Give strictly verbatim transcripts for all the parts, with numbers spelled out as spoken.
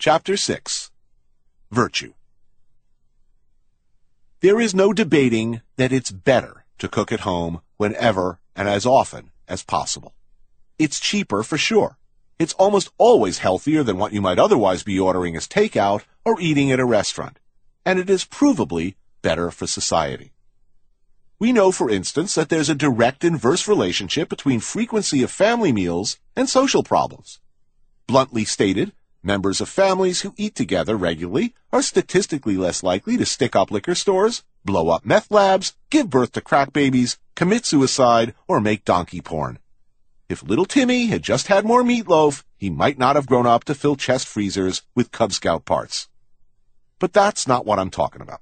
Chapter six. Virtue. There is no debating that it's better to cook at home whenever and as often as possible. It's cheaper for sure. It's almost always healthier than what you might otherwise be ordering as takeout or eating at a restaurant. And it is provably better for society. We know, for instance, that there's a direct inverse relationship between frequency of family meals and social problems. Bluntly stated, members of families who eat together regularly are statistically less likely to stick up liquor stores, blow up meth labs, give birth to crack babies, commit suicide, or make donkey porn. If little Timmy had just had more meatloaf, he might not have grown up to fill chest freezers with Cub Scout parts. But that's not what I'm talking about.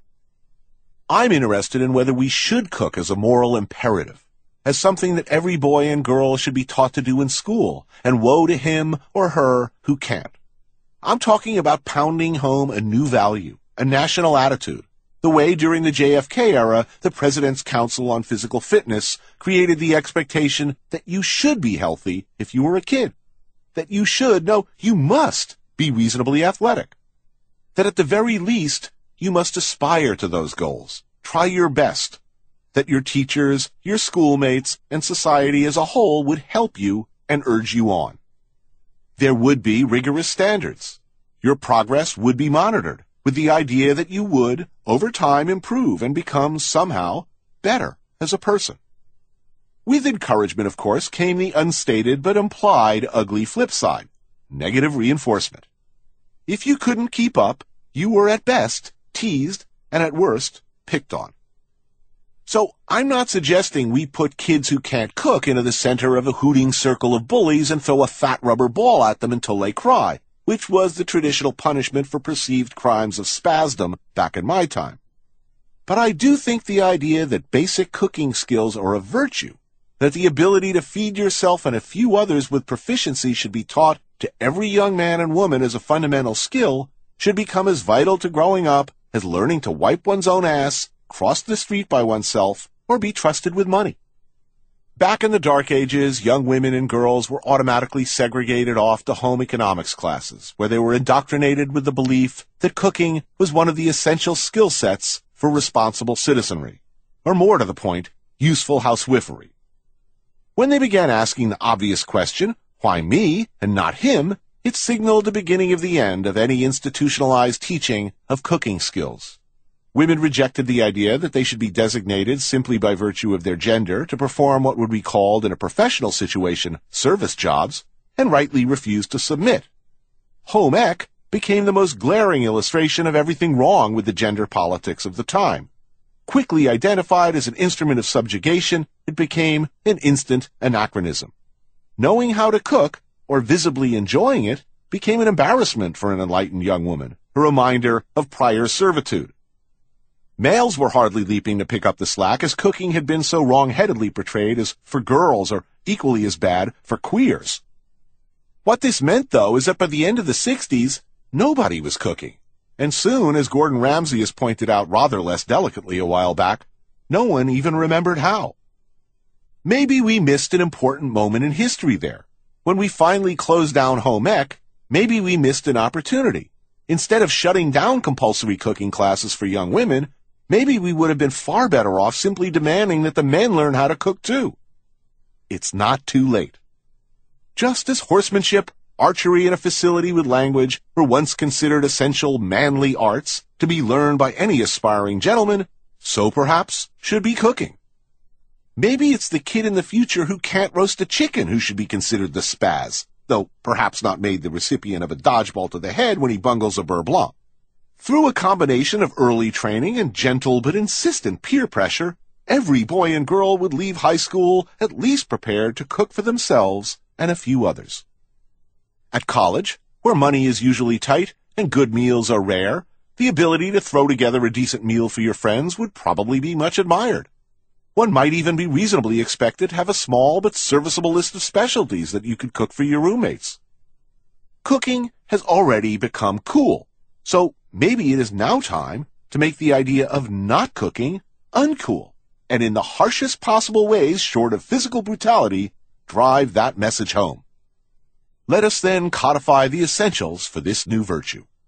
I'm interested in whether we should cook as a moral imperative, as something that every boy and girl should be taught to do in school, and woe to him or her who can't. I'm talking about pounding home a new value, a national attitude, the way during the J F K era the President's Council on Physical Fitness created the expectation that you should be healthy if you were a kid, that you should, no, you must be reasonably athletic, that at the very least you must aspire to those goals, try your best, that your teachers, your schoolmates, and society as a whole would help you and urge you on. There would be rigorous standards. Your progress would be monitored, with the idea that you would, over time, improve and become, somehow, better as a person. With encouragement, of course, came the unstated but implied ugly flip side, negative reinforcement. If you couldn't keep up, you were at best teased and at worst picked on. So I'm not suggesting we put kids who can't cook into the center of a hooting circle of bullies and throw a fat rubber ball at them until they cry, which was the traditional punishment for perceived crimes of spasdom back in my time. But I do think the idea that basic cooking skills are a virtue, that the ability to feed yourself and a few others with proficiency should be taught to every young man and woman as a fundamental skill, should become as vital to growing up as learning to wipe one's own ass, cross the street by oneself, or be trusted with money. Back in the Dark Ages, young women and girls were automatically segregated off to home economics classes, where they were indoctrinated with the belief that cooking was one of the essential skill sets for responsible citizenry, or more to the point, useful housewifery. When they began asking the obvious question, why me and not him, it signaled the beginning of the end of any institutionalized teaching of cooking skills. Women rejected the idea that they should be designated simply by virtue of their gender to perform what would be called in a professional situation service jobs, and rightly refused to submit. Home ec became the most glaring illustration of everything wrong with the gender politics of the time. Quickly identified as an instrument of subjugation, it became an instant anachronism. Knowing how to cook, or visibly enjoying it, became an embarrassment for an enlightened young woman, a reminder of prior servitude. Males were hardly leaping to pick up the slack, as cooking had been so wrong-headedly portrayed as for girls, or equally as bad for queers. What this meant, though, is that by the end of the sixties, nobody was cooking. And soon, as Gordon Ramsay has pointed out rather less delicately a while back, no one even remembered how. Maybe we missed an important moment in history there. When we finally closed down home ec, maybe we missed an opportunity. Instead of shutting down compulsory cooking classes for young women, maybe we would have been far better off simply demanding that the men learn how to cook too. It's not too late. Just as horsemanship, archery, and a facility with language were once considered essential manly arts to be learned by any aspiring gentleman, so perhaps should be cooking. Maybe it's the kid in the future who can't roast a chicken who should be considered the spaz, though perhaps not made the recipient of a dodgeball to the head when he bungles a beurre blanc. Through a combination of early training and gentle but insistent peer pressure, every boy and girl would leave high school at least prepared to cook for themselves and a few others. At college, where money is usually tight and good meals are rare, the ability to throw together a decent meal for your friends would probably be much admired. One might even be reasonably expected to have a small but serviceable list of specialties that you could cook for your roommates. Cooking has already become cool, so maybe it is now time to make the idea of not cooking uncool, and in the harshest possible ways short of physical brutality, drive that message home. Let us then codify the essentials for this new virtue.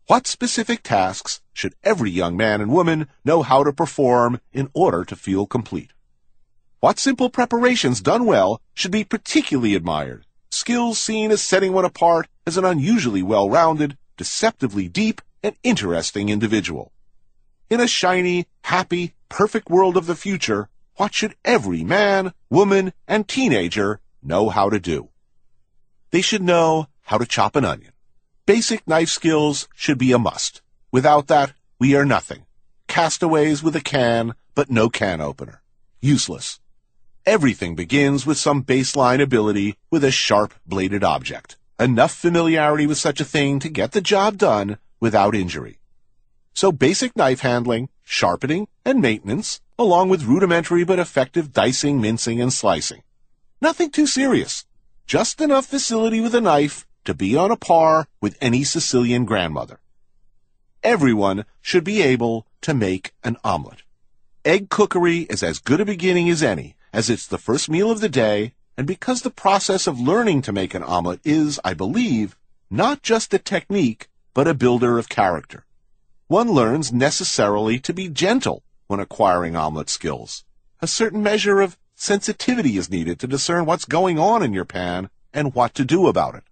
What specific tasks should every young man and woman know how to perform in order to feel complete? What simple preparations done well should be particularly admired, skills seen as setting one apart as an unusually well-rounded, deceptively deep, and interesting individual? In a shiny, happy, perfect world of the future, what should every man, woman, and teenager know how to do? They should know how to chop an onion. Basic knife skills should be a must. Without that, we are nothing. Castaways with a can, but no can opener. Useless. Everything begins with some baseline ability with a sharp-bladed object. Enough familiarity with such a thing to get the job done without injury. So basic knife handling, sharpening, and maintenance, along with rudimentary but effective dicing, mincing, and slicing. Nothing too serious. Just enough facility with a knife to be on a par with any Sicilian grandmother. Everyone should be able to make an omelet. Egg cookery is as good a beginning as any, as it's the first meal of the day, and because the process of learning to make an omelet is, I believe, not just a technique, but a builder of character. One learns necessarily to be gentle when acquiring omelet skills. A certain measure of sensitivity is needed to discern what's going on in your pan and what to do about it.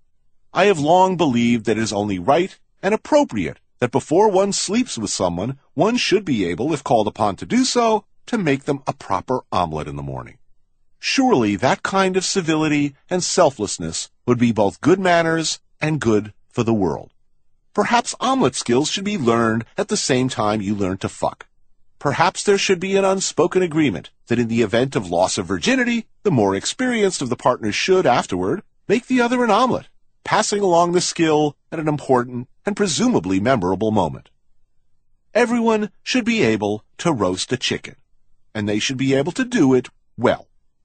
I have long believed that it is only right and appropriate that before one sleeps with someone, one should be able, if called upon to do so, to make them a proper omelet in the morning. Surely that kind of civility and selflessness would be both good manners and good for the world. Perhaps omelet skills should be learned at the same time you learn to fuck. Perhaps there should be an unspoken agreement that in the event of loss of virginity, the more experienced of the partners should, afterward, make the other an omelet, passing along the skill at an important and presumably memorable moment. Everyone should be able to roast a chicken, and they should be able to do it well.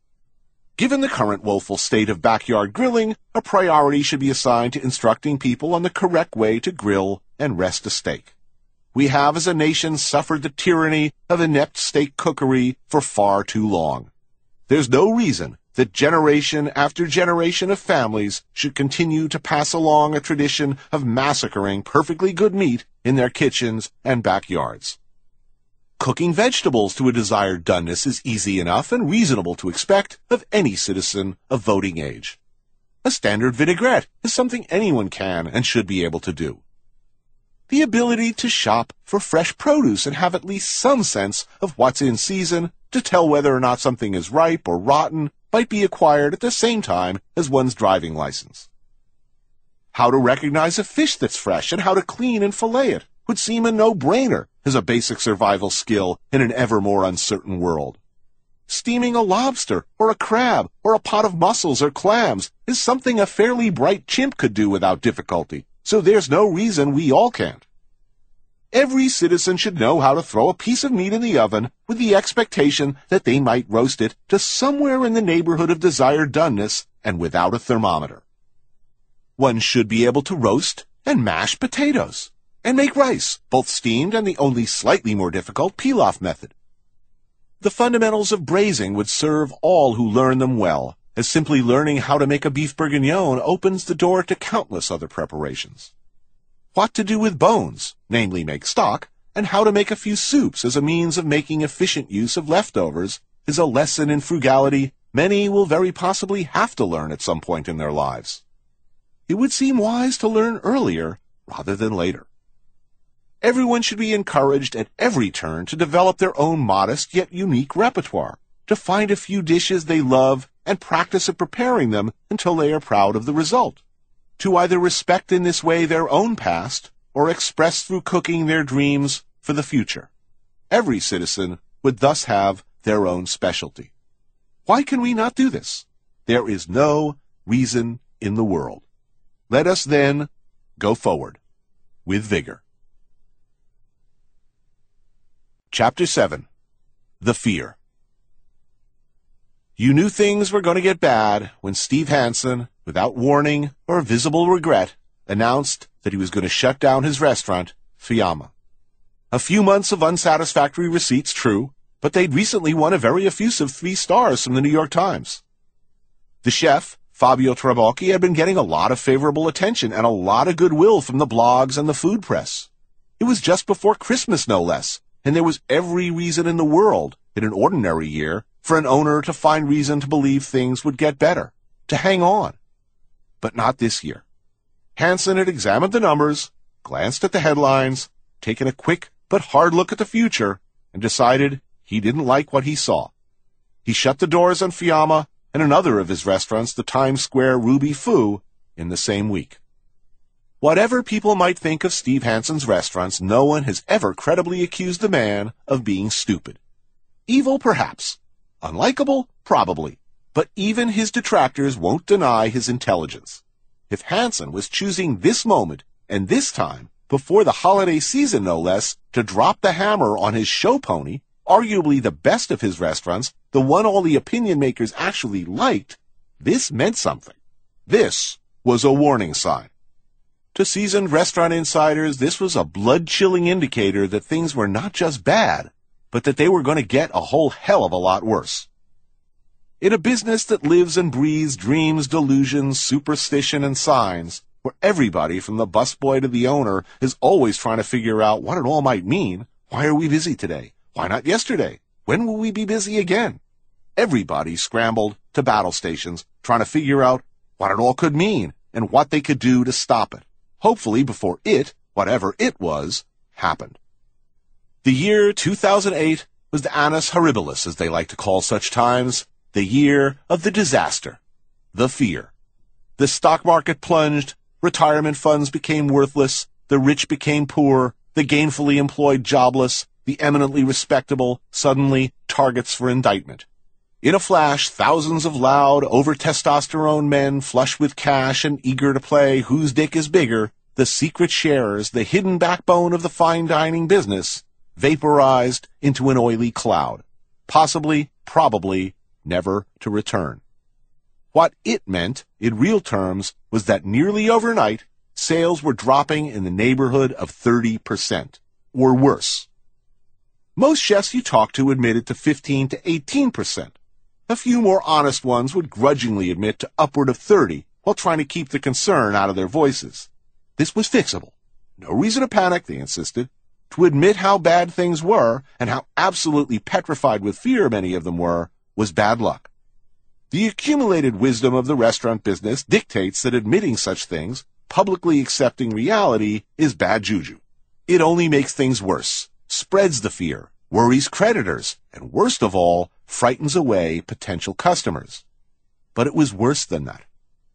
Given the current woeful state of backyard grilling, a priority should be assigned to instructing people on the correct way to grill and rest a steak. We have as a nation suffered the tyranny of inept steak cookery for far too long. There's no reason that generation after generation of families should continue to pass along a tradition of massacring perfectly good meat in their kitchens and backyards. Cooking vegetables to a desired doneness is easy enough and reasonable to expect of any citizen of voting age. A standard vinaigrette is something anyone can and should be able to do. The ability to shop for fresh produce and have at least some sense of what's in season to tell whether or not something is ripe or rotten might be acquired at the same time as one's driving license. How to recognize a fish that's fresh and how to clean and fillet it would seem a no-brainer as a basic survival skill in an ever more uncertain world. Steaming a lobster or a crab or a pot of mussels or clams is something a fairly bright chimp could do without difficulty, so there's no reason we all can't. Every citizen should know how to throw a piece of meat in the oven with the expectation that they might roast it to somewhere in the neighborhood of desired doneness and without a thermometer. One should be able to roast and mash potatoes and make rice, both steamed and the only slightly more difficult pilaf method. The fundamentals of braising would serve all who learn them well, as simply learning how to make a beef bourguignon opens the door to countless other preparations. What to do with bones, namely make stock, and how to make a few soups as a means of making efficient use of leftovers is a lesson in frugality many will very possibly have to learn at some point in their lives. It would seem wise to learn earlier rather than later. Everyone should be encouraged at every turn to develop their own modest yet unique repertoire, to find a few dishes they love and practice at preparing them until they are proud of the result, to either respect in this way their own past or express through cooking their dreams for the future. Every citizen would thus have their own specialty. Why can we not do this? There is no reason in the world. Let us then go forward with vigor. Chapter seven. The Fear. You knew things were going to get bad when Steve Hansen, without warning or visible regret, announced that he was going to shut down his restaurant, Fiamma. A few months of unsatisfactory receipts, true, but they'd recently won a very effusive three stars from the New York Times. The chef, Fabio Trabocchi had been getting a lot of favorable attention and a lot of goodwill from the blogs and the food press. It was just before Christmas, no less, and there was every reason in the world, in an ordinary year, for an owner to find reason to believe things would get better, to hang on. But not this year. Hansen had examined the numbers, glanced at the headlines, taken a quick but hard look at the future, and decided he didn't like what he saw. He shut the doors on Fiamma and another of his restaurants, the Times Square Ruby Foo, in the same week. Whatever people might think of Steve Hansen's restaurants, no one has ever credibly accused the man of being stupid. Evil, perhaps. Unlikable, probably. But even his detractors won't deny his intelligence. If Hansen was choosing this moment and this time, before the holiday season no less, to drop the hammer on his show pony, arguably the best of his restaurants, the one all the opinion makers actually liked, this meant something. This was a warning sign. To seasoned restaurant insiders, this was a blood-chilling indicator that things were not just bad, but that they were going to get a whole hell of a lot worse. In a business that lives and breathes dreams, delusions, superstition, and signs, where everybody from the busboy to the owner is always trying to figure out what it all might mean, why are we busy today? Why not yesterday? When will we be busy again? Everybody scrambled to battle stations trying to figure out what it all could mean and what they could do to stop it. Hopefully before it, whatever it was, happened. The year two thousand eight was the annus horribilis, as they like to call such times, the year of the disaster, the fear. The stock market plunged, retirement funds became worthless, the rich became poor, the gainfully employed jobless, the eminently respectable suddenly targets for indictment. In a flash, thousands of loud, over-testosterone men flush with cash and eager to play whose dick is bigger, the secret sharers, the hidden backbone of the fine dining business, vaporized into an oily cloud, possibly, probably, never to return. What it meant, in real terms, was that nearly overnight, sales were dropping in the neighborhood of thirty percent, or worse. Most chefs you talk to admitted to fifteen to eighteen percent. A few more honest ones would grudgingly admit to upward of thirty, while trying to keep the concern out of their voices. This was fixable. No reason to panic, they insisted. To admit how bad things were, and how absolutely petrified with fear many of them were, was bad luck. The accumulated wisdom of the restaurant business dictates that admitting such things, publicly accepting reality, is bad juju. It only makes things worse, spreads the fear, worries creditors, and worst of all, frightens away potential customers. But it was worse than that.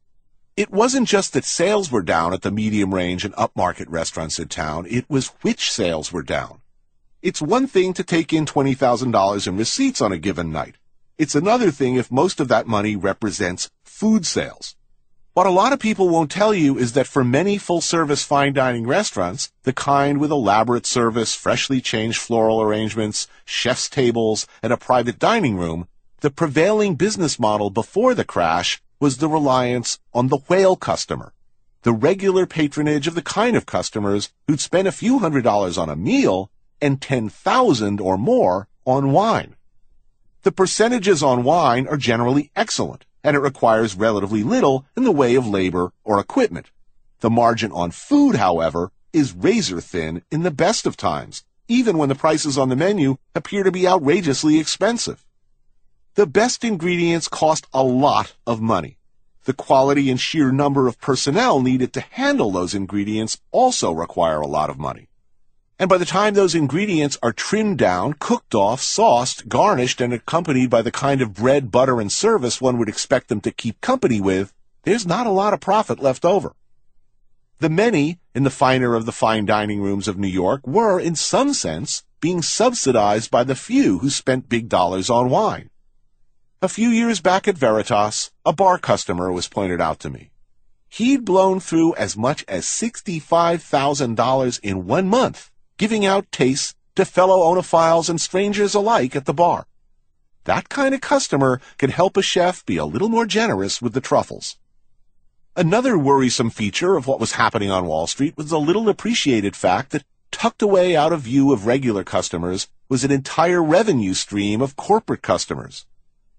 It wasn't just that sales were down at the medium range and upmarket restaurants in town, it was which sales were down. It's one thing to take in twenty thousand dollars in receipts on a given night. It's another thing if most of that money represents food sales. What a lot of people won't tell you is that for many full-service fine dining restaurants, the kind with elaborate service, freshly changed floral arrangements, chef's tables, and a private dining room, the prevailing business model before the crash was the reliance on the whale customer, the regular patronage of the kind of customers who'd spend a few hundred dollars on a meal and ten thousand or more on wine. The percentages on wine are generally excellent, and it requires relatively little in the way of labor or equipment. The margin on food, however, is razor thin in the best of times, even when the prices on the menu appear to be outrageously expensive. The best ingredients cost a lot of money. The quality and sheer number of personnel needed to handle those ingredients also require a lot of money. And by the time those ingredients are trimmed down, cooked off, sauced, garnished, and accompanied by the kind of bread, butter, and service one would expect them to keep company with, there's not a lot of profit left over. The many in the finer of the fine dining rooms of New York were, in some sense, being subsidized by the few who spent big dollars on wine. A few years back at Veritas, a bar customer was pointed out to me. He'd blown through as much as sixty-five thousand dollars in one month, giving out tastes to fellow onophiles and strangers alike at the bar. That kind of customer can help a chef be a little more generous with the truffles. Another worrisome feature of what was happening on Wall Street was the little appreciated fact that tucked away out of view of regular customers was an entire revenue stream of corporate customers.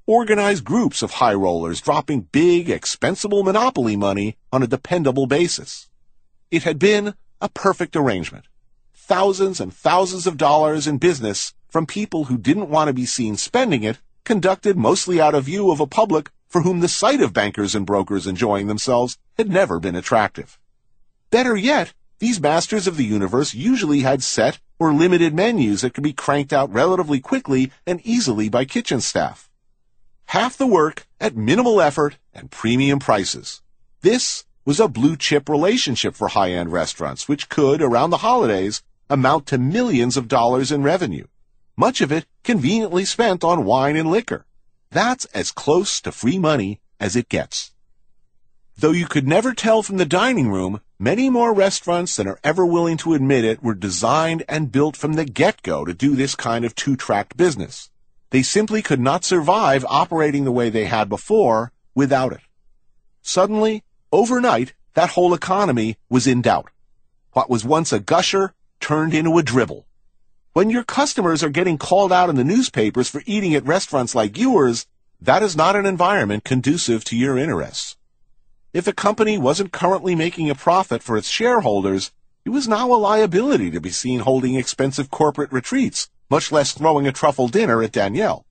organized groups of high rollers dropping big, expensible monopoly money on a dependable basis. It had been a perfect arrangement. Thousands and thousands of dollars in business from people who didn't want to be seen spending it, conducted mostly out of view of a public for whom the sight of bankers and brokers enjoying themselves had never been attractive. Better yet, these masters of the universe usually had set or limited menus that could be cranked out relatively quickly and easily by kitchen staff. Half the work at minimal effort and premium prices. This was a blue-chip relationship for high-end restaurants, which could, around the holidays, amount to millions of dollars in revenue, much of it conveniently spent on wine and liquor. That's as close to free money as it gets. Though you could never tell from the dining room, many more restaurants than are ever willing to admit it were designed and built from the get-go to do this kind of two-track business. They simply could not survive operating the way they had before without it. Suddenly, overnight, that whole economy was in doubt. What was once a gusher turned into a dribble. When your customers are getting called out in the newspapers for eating at restaurants like yours, that is not an environment conducive to your interests. If a company wasn't currently making a profit for its shareholders, it was now a liability to be seen holding expensive corporate retreats, much less throwing a truffle dinner at Danielle.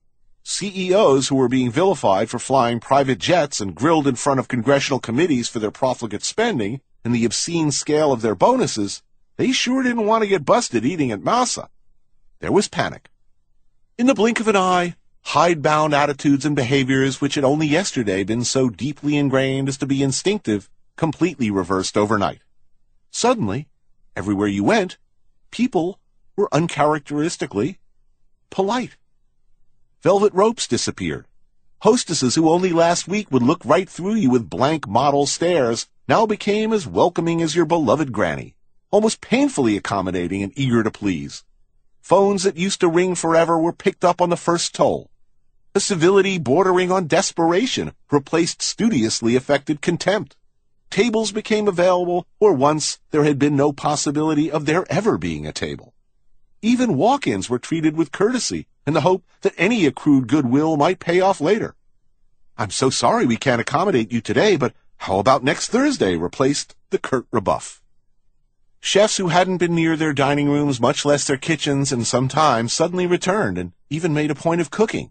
C E Os who were being vilified for flying private jets and grilled in front of congressional committees for their profligate spending and the obscene scale of their bonuses, they sure didn't want to get busted eating at Masa. There was panic. In the blink of an eye, hidebound attitudes and behaviors which had only yesterday been so deeply ingrained as to be instinctive, completely reversed overnight. Suddenly, everywhere you went, people were uncharacteristically polite. Velvet ropes disappeared. Hostesses who only last week would look right through you with blank model stares now became as welcoming as your beloved granny, almost painfully accommodating and eager to please. Phones that used to ring forever were picked up on the first toll. A civility bordering on desperation replaced studiously affected contempt. Tables became available where once there had been no possibility of there ever being a table. Even walk-ins were treated with courtesy in the hope that any accrued goodwill might pay off later. "I'm so sorry we can't accommodate you today, but how about next Thursday?" replaced the curt rebuff. Chefs who hadn't been near their dining rooms, much less their kitchens, in some time suddenly returned and even made a point of cooking.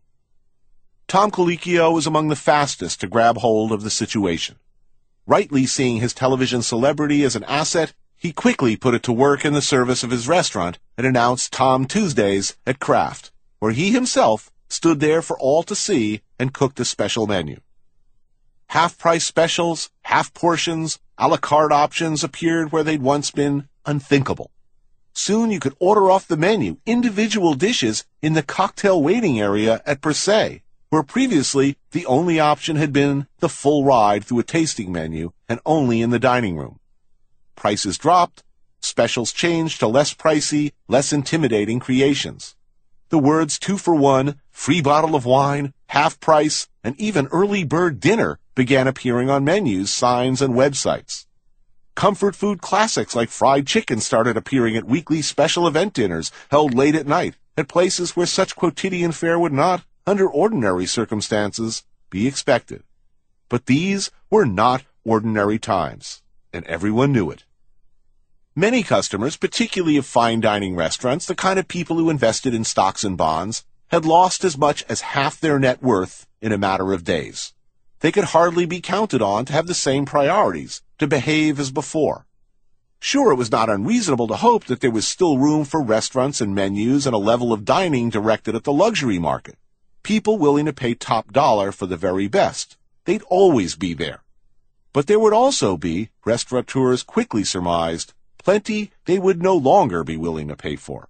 Tom Colicchio was among the fastest to grab hold of the situation. Rightly seeing his television celebrity as an asset, he quickly put it to work in the service of his restaurant and announced Tom Tuesdays at Kraft, where he himself stood there for all to see and cooked a special menu. Half-price specials, half portions, a la carte options appeared where they'd once been unthinkable. Soon you could order off the menu individual dishes in the cocktail waiting area at Per Se, where previously the only option had been the full ride through a tasting menu and only in the dining room. Prices dropped, specials changed to less pricey, less intimidating creations. The words two for one, free bottle of wine, half price, and even early bird dinner began appearing on menus, signs, and websites. Comfort food classics like fried chicken started appearing at weekly special event dinners held late at night at places where such quotidian fare would not, under ordinary circumstances, be expected. But these were not ordinary times, and everyone knew it. Many customers, particularly of fine dining restaurants, the kind of people who invested in stocks and bonds, had lost as much as half their net worth in a matter of days. They could hardly be counted on to have the same priorities, to behave as before. Sure, it was not unreasonable to hope that there was still room for restaurants and menus and a level of dining directed at the luxury market. People willing to pay top dollar for the very best. They'd always be there. But there would also be, restaurateurs quickly surmised, plenty they would no longer be willing to pay for.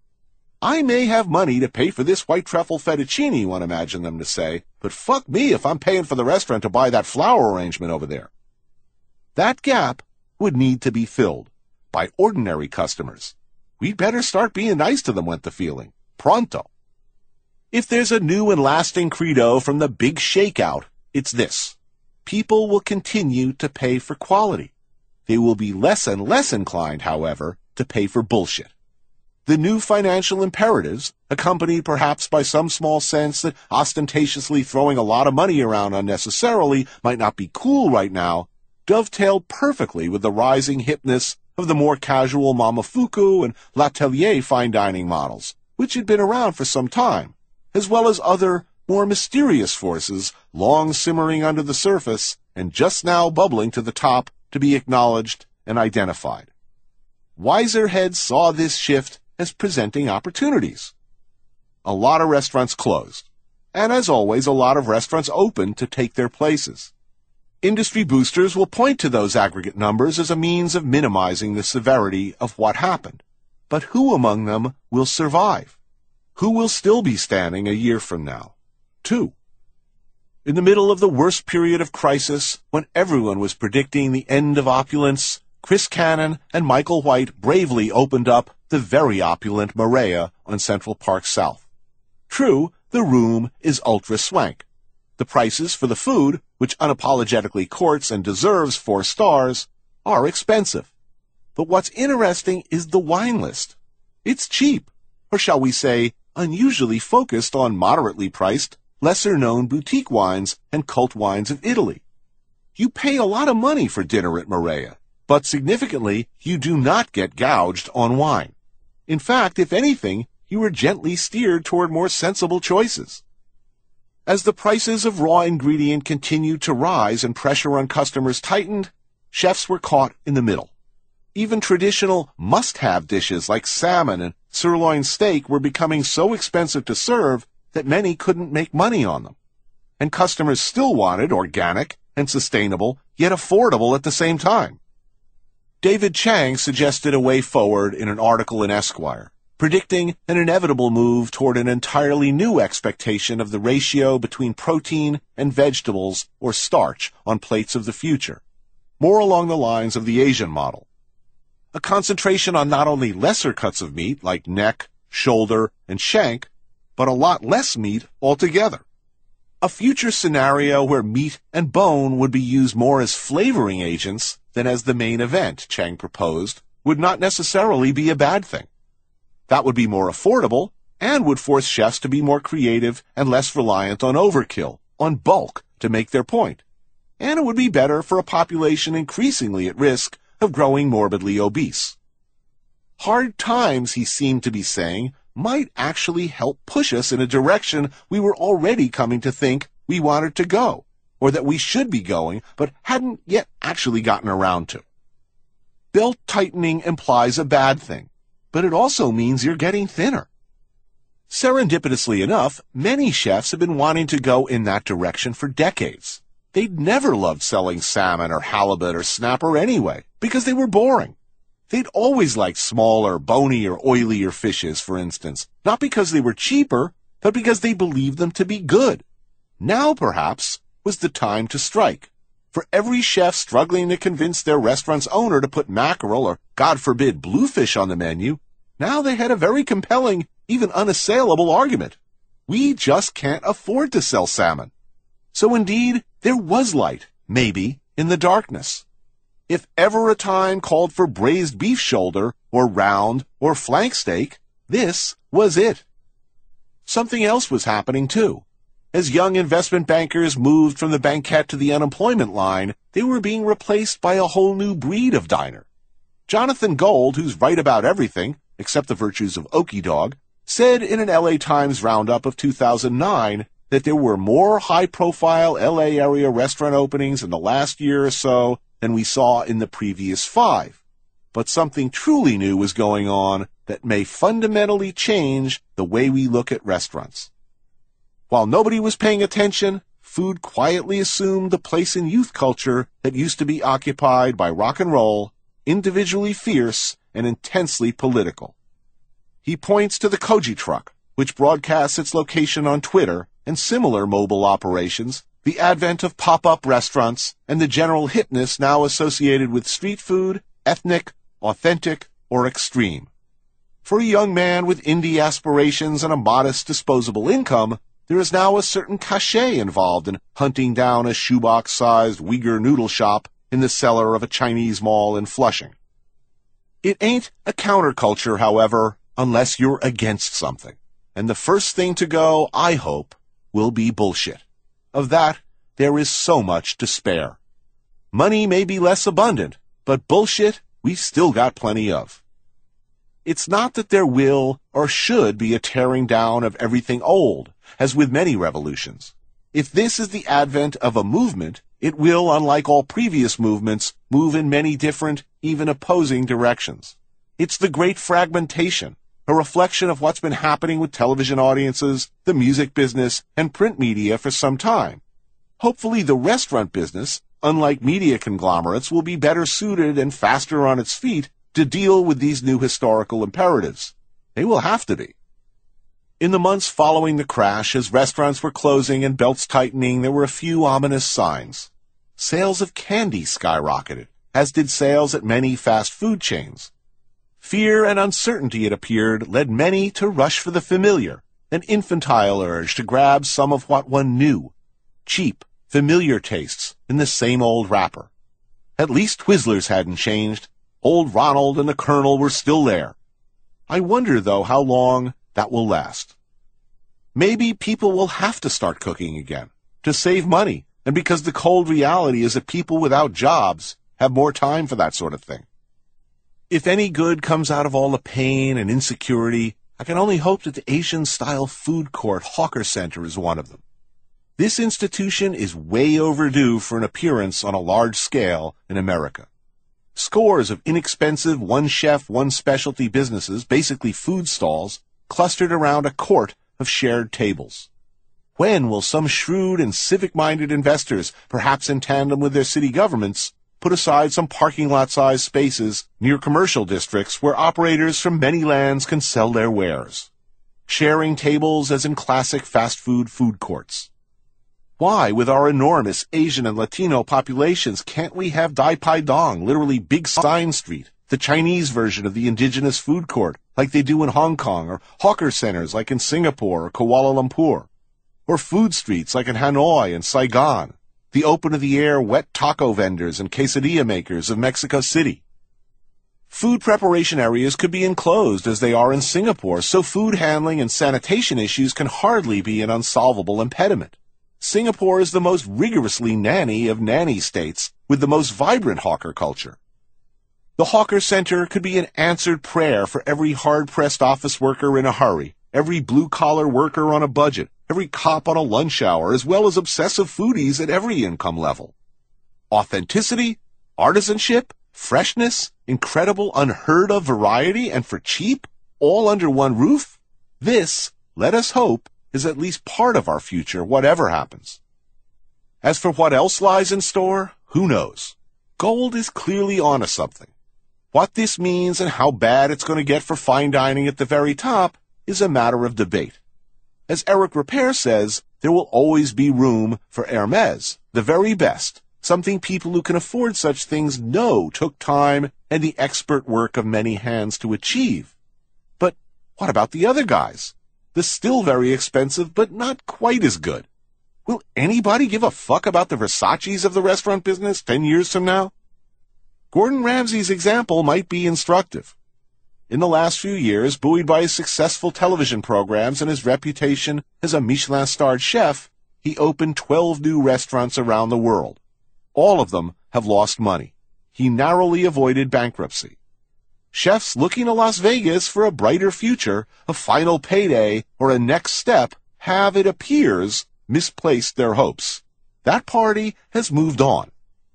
"I may have money to pay for this white truffle fettuccine," one imagined them to say, "but fuck me if I'm paying for the restaurant to buy that flower arrangement over there." That gap would need to be filled by ordinary customers. We'd better start being nice to them, went the feeling. Pronto. If there's a new and lasting credo from the big shakeout, it's this. People will continue to pay for quality. They will be less and less inclined, however, to pay for bullshit. The new financial imperatives, accompanied perhaps by some small sense that ostentatiously throwing a lot of money around unnecessarily might not be cool right now, dovetailed perfectly with the rising hipness of the more casual Momofuku and L'Atelier fine dining models, which had been around for some time, as well as other, more mysterious forces long simmering under the surface and just now bubbling to the top to be acknowledged and identified. Wiser heads saw this shift as presenting opportunities. A lot of restaurants closed, and as always, a lot of restaurants opened to take their places. Industry boosters will point to those aggregate numbers as a means of minimizing the severity of what happened. But who among them will survive? Who will still be standing a year from now? Two. In the middle of the worst period of crisis, when everyone was predicting the end of opulence, Chris Cannon and Michael White bravely opened up the very opulent Marea on Central Park South. True, the room is ultra swank. The prices for the food, which unapologetically courts and deserves four stars, are expensive. But what's interesting is the wine list. It's cheap, or shall we say, unusually focused on moderately priced, lesser-known boutique wines and cult wines of Italy. You pay a lot of money for dinner at Marea, but significantly, you do not get gouged on wine. In fact, if anything, you are gently steered toward more sensible choices. As the prices of raw ingredient continued to rise and pressure on customers tightened, chefs were caught in the middle. Even traditional must-have dishes like salmon and sirloin steak were becoming so expensive to serve that many couldn't make money on them. And customers still wanted organic and sustainable, yet affordable at the same time. David Chang suggested a way forward in an article in Esquire, predicting an inevitable move toward an entirely new expectation of the ratio between protein and vegetables or starch on plates of the future, more along the lines of the Asian model. A concentration on not only lesser cuts of meat like neck, shoulder, and shank, but a lot less meat altogether. A future scenario where meat and bone would be used more as flavoring agents than as the main event, Chang proposed, would not necessarily be a bad thing. That would be more affordable and would force chefs to be more creative and less reliant on overkill, on bulk, to make their point. And it would be better for a population increasingly at risk of growing morbidly obese. Hard times, he seemed to be saying, might actually help push us in a direction we were already coming to think we wanted to go, or that we should be going, but hadn't yet actually gotten around to. Belt tightening implies a bad thing, but it also means you're getting thinner. Serendipitously enough, many chefs have been wanting to go in that direction for decades. They'd never loved selling salmon or halibut or snapper anyway, because they were boring. They'd always liked smaller, bonier, oilier fishes, for instance, not because they were cheaper, but because they believed them to be good. Now, perhaps, was the time to strike. For every chef struggling to convince their restaurant's owner to put mackerel or, God forbid, bluefish on the menu, now they had a very compelling, even unassailable argument. We just can't afford to sell salmon. So indeed, there was light, maybe, in the darkness. If ever a time called for braised beef shoulder, or round, or flank steak, this was it. Something else was happening, too. As young investment bankers moved from the banquette to the unemployment line, they were being replaced by a whole new breed of diner. Jonathan Gold, who's right about everything, except the virtues of Okie Dog, said in an L A Times roundup of two thousand nine that there were more high-profile L A area restaurant openings in the last year or so than we saw in the previous five. But something truly new was going on that may fundamentally change the way we look at restaurants. While nobody was paying attention, food quietly assumed the place in youth culture that used to be occupied by rock and roll, individually fierce, and intensely political. He points to the Koji truck, which broadcasts its location on Twitter, and similar mobile operations, the advent of pop-up restaurants, and the general hipness now associated with street food, ethnic, authentic, or extreme. For a young man with indie aspirations and a modest disposable income, there is now a certain cachet involved in hunting down a shoebox-sized Uyghur noodle shop in the cellar of a Chinese mall in Flushing. It ain't a counterculture, however, unless you're against something. And the first thing to go, I hope, will be bullshit. Of that, there is so much to spare. Money may be less abundant, but bullshit we've still got plenty of. It's not that there will or should be a tearing down of everything old, as with many revolutions. If this is the advent of a movement, it will, unlike all previous movements, move in many different, even opposing directions. It's the great fragmentation, a reflection of what's been happening with television audiences, the music business, and print media for some time. Hopefully the restaurant business, unlike media conglomerates, will be better suited and faster on its feet to deal with these new historical imperatives. They will have to be. In the months following the crash, as restaurants were closing and belts tightening, there were a few ominous signs. Sales of candy skyrocketed, as did sales at many fast food chains. Fear and uncertainty, it appeared, led many to rush for the familiar, an infantile urge to grab some of what one knew. Cheap, familiar tastes in the same old wrapper. At least Twizzlers hadn't changed. Old Ronald and the Colonel were still there. I wonder, though, how long that will last. Maybe people will have to start cooking again, to save money, and because the cold reality is that people without jobs have more time for that sort of thing. If any good comes out of all the pain and insecurity, I can only hope that the Asian-style food court Hawker Center is one of them. This institution is way overdue for an appearance on a large scale in America. Scores of inexpensive one-chef, one-specialty businesses, basically food stalls, clustered around a court of shared tables. When will some shrewd and civic-minded investors, perhaps in tandem with their city governments, put aside some parking lot-sized spaces near commercial districts where operators from many lands can sell their wares? Sharing tables as in classic fast food food courts. Why, with our enormous Asian and Latino populations, can't we have Dai Pai Dong, literally Big Sign Street, the Chinese version of the indigenous food court, like they do in Hong Kong, or hawker centers like in Singapore or Kuala Lumpur, or food streets like in Hanoi and Saigon, the open-to-the-air wet taco vendors and quesadilla makers of Mexico City. Food preparation areas could be enclosed as they are in Singapore, so food handling and sanitation issues can hardly be an unsolvable impediment. Singapore is the most rigorously nanny of nanny states, with the most vibrant hawker culture. The Hawker Center could be an answered prayer for every hard-pressed office worker in a hurry, every blue-collar worker on a budget, every cop on a lunch hour, as well as obsessive foodies at every income level. Authenticity, artisanship, freshness, incredible unheard-of variety, and for cheap, all under one roof? This, let us hope, is at least part of our future, whatever happens. As for what else lies in store, who knows? Gold is clearly onto something. What this means and how bad it's going to get for fine dining at the very top is a matter of debate. As Eric Ripert says, there will always be room for Hermès, the very best, something people who can afford such things know took time and the expert work of many hands to achieve. But what about the other guys? The still very expensive, but not quite as good. Will anybody give a fuck about the Versaces of the restaurant business ten years from now? Gordon Ramsay's example might be instructive. In the last few years, buoyed by his successful television programs and his reputation as a Michelin-starred chef, he opened twelve new restaurants around the world. All of them have lost money. He narrowly avoided bankruptcy. Chefs looking to Las Vegas for a brighter future, a final payday, or a next step have, it appears, misplaced their hopes. That party has moved on.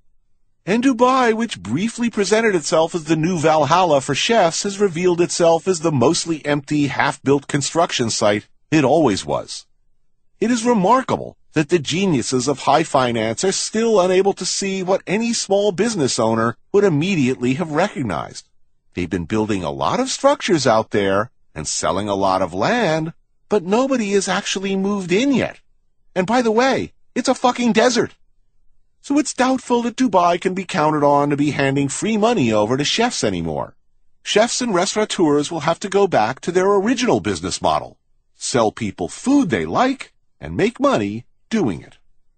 And Dubai, which briefly presented itself as the new Valhalla for chefs, has revealed itself as the mostly empty, half-built construction site it always was. It is remarkable that the geniuses of high finance are still unable to see what any small business owner would immediately have recognized. They've been building a lot of structures out there and selling a lot of land, but nobody has actually moved in yet. And by the way, it's a fucking desert. So it's doubtful that Dubai can be counted on to be handing free money over to chefs anymore. Chefs and restaurateurs will have to go back to their original business model. Sell people food they like and make money doing it.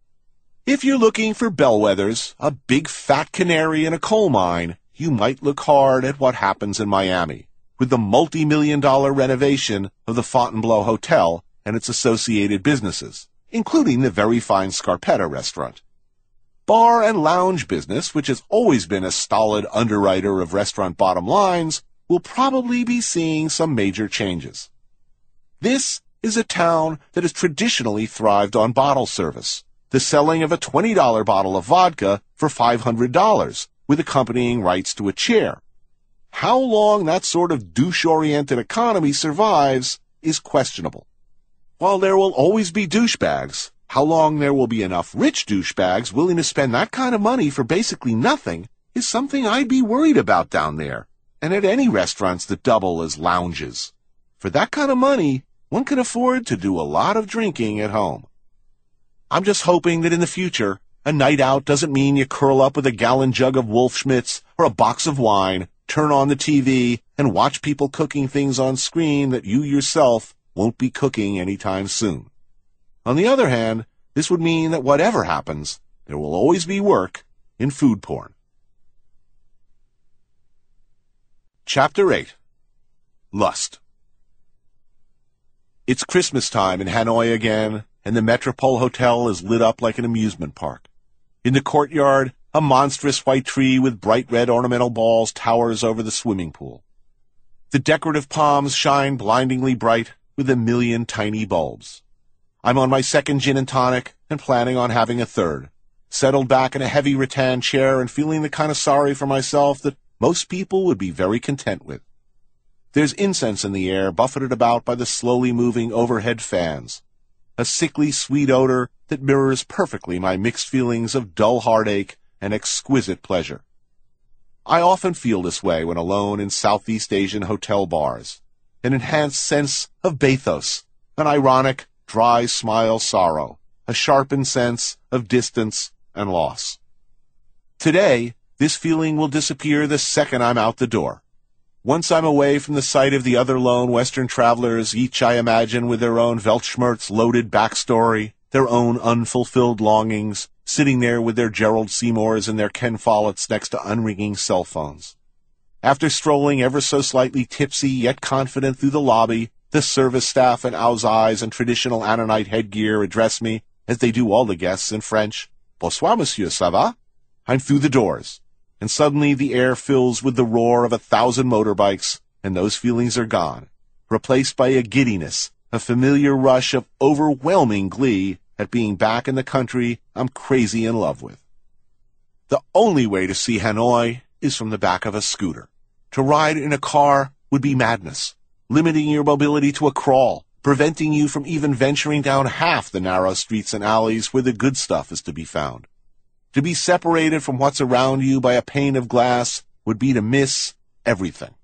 If you're looking for bellwethers, a big fat canary in a coal mine, you might look hard at what happens in Miami, with the multi-million dollar renovation of the Fontainebleau Hotel and its associated businesses, including the very fine Scarpetta restaurant. Bar and lounge business, which has always been a stolid underwriter of restaurant bottom lines, will probably be seeing some major changes. This is a town that has traditionally thrived on bottle service, the selling of a twenty dollar bottle of vodka for five hundred dollars, with accompanying rights to a chair. How long that sort of douche-oriented economy survives is questionable. While there will always be douchebags, how long there will be enough rich douchebags willing to spend that kind of money for basically nothing is something I'd be worried about down there, and at any restaurants that double as lounges. For that kind of money, one can afford to do a lot of drinking at home. I'm just hoping that in the future, a night out doesn't mean you curl up with a gallon jug of Wolfschmitz or a box of wine, turn on the T V, and watch people cooking things on screen that you yourself won't be cooking anytime soon. On the other hand, this would mean that whatever happens, there will always be work in food porn. Chapter eight. Lust. It's Christmas time in Hanoi again, and the Metropole Hotel is lit up like an amusement park. In the courtyard, a monstrous white tree with bright red ornamental balls towers over the swimming pool. The decorative palms shine blindingly bright with a million tiny bulbs. I'm on my second gin and tonic and planning on having a third, settled back in a heavy rattan chair and feeling the kind of sorry for myself that most people would be very content with. There's incense in the air, buffeted about by the slowly moving overhead fans, a sickly sweet odor that mirrors perfectly my mixed feelings of dull heartache and exquisite pleasure. I often feel this way when alone in Southeast Asian hotel bars, an enhanced sense of bathos, an ironic, dry smile sorrow, a sharpened sense of distance and loss. Today, this feeling will disappear the second I'm out the door. Once I'm away from the sight of the other lone Western travelers, each I imagine with their own Weltschmerz-loaded backstory, their own unfulfilled longings, sitting there with their Gerald Seymours and their Ken Folletts next to unringing cell phones. After strolling ever so slightly tipsy yet confident through the lobby, the service staff in Auzais and traditional Annonite headgear address me, as they do all the guests, in French. Bonsoir, monsieur, ça va? I'm through the doors, and suddenly the air fills with the roar of a thousand motorbikes, and those feelings are gone, replaced by a giddiness, a familiar rush of overwhelming glee at being back in the country I'm crazy in love with. The only way to see Hanoi is from the back of a scooter. To ride in a car would be madness, limiting your mobility to a crawl, preventing you from even venturing down half the narrow streets and alleys where the good stuff is to be found. To be separated from what's around you by a pane of glass would be to miss everything.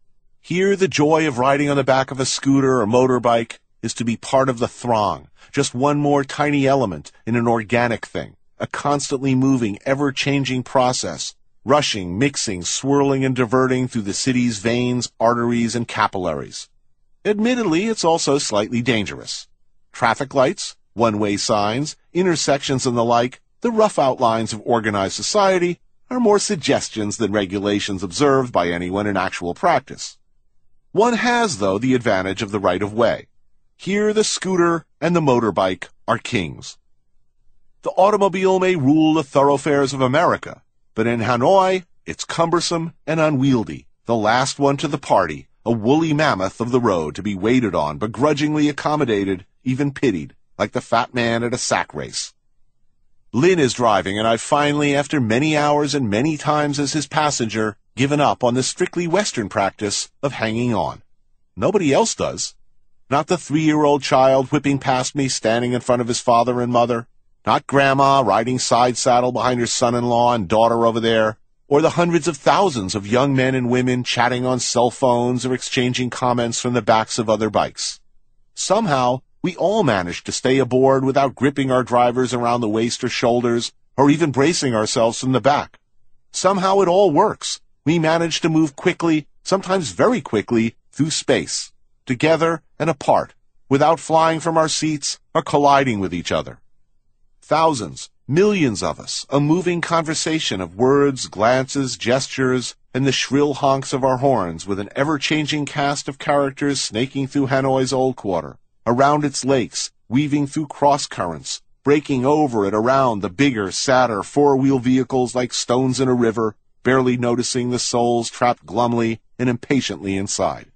Here, the joy of riding on the back of a scooter or motorbike is to be part of the throng, just one more tiny element in an organic thing, a constantly moving, ever-changing process, rushing, mixing, swirling, and diverting through the city's veins, arteries, and capillaries. Admittedly, it's also slightly dangerous. Traffic lights, one-way signs, intersections, and the like, the rough outlines of organized society, are more suggestions than regulations observed by anyone in actual practice. One has, though, the advantage of the right-of-way. Here the scooter and the motorbike are kings. The automobile may rule the thoroughfares of America, but in Hanoi it's cumbersome and unwieldy, the last one to the party, a woolly mammoth of the road to be waited on, begrudgingly accommodated, even pitied, like the fat man at a sack race. Lynn is driving, and I've finally, after many hours and many times as his passenger, given up on the strictly Western practice of hanging on. Nobody else does. Not the three-year-old child whipping past me standing in front of his father and mother. Not Grandma riding side saddle behind her son-in-law and daughter over there. Or the hundreds of thousands of young men and women chatting on cell phones or exchanging comments from the backs of other bikes. Somehow, we all manage to stay aboard without gripping our drivers around the waist or shoulders, or even bracing ourselves from the back. Somehow it all works. We manage to move quickly, sometimes very quickly, through space, together and apart, without flying from our seats or colliding with each other. Thousands, millions of us, a moving conversation of words, glances, gestures, and the shrill honks of our horns with an ever-changing cast of characters snaking through Hanoi's Old Quarter, around its lakes, weaving through cross-currents, breaking over and around the bigger, sadder four-wheel vehicles like stones in a river, barely noticing the souls trapped glumly and impatiently inside.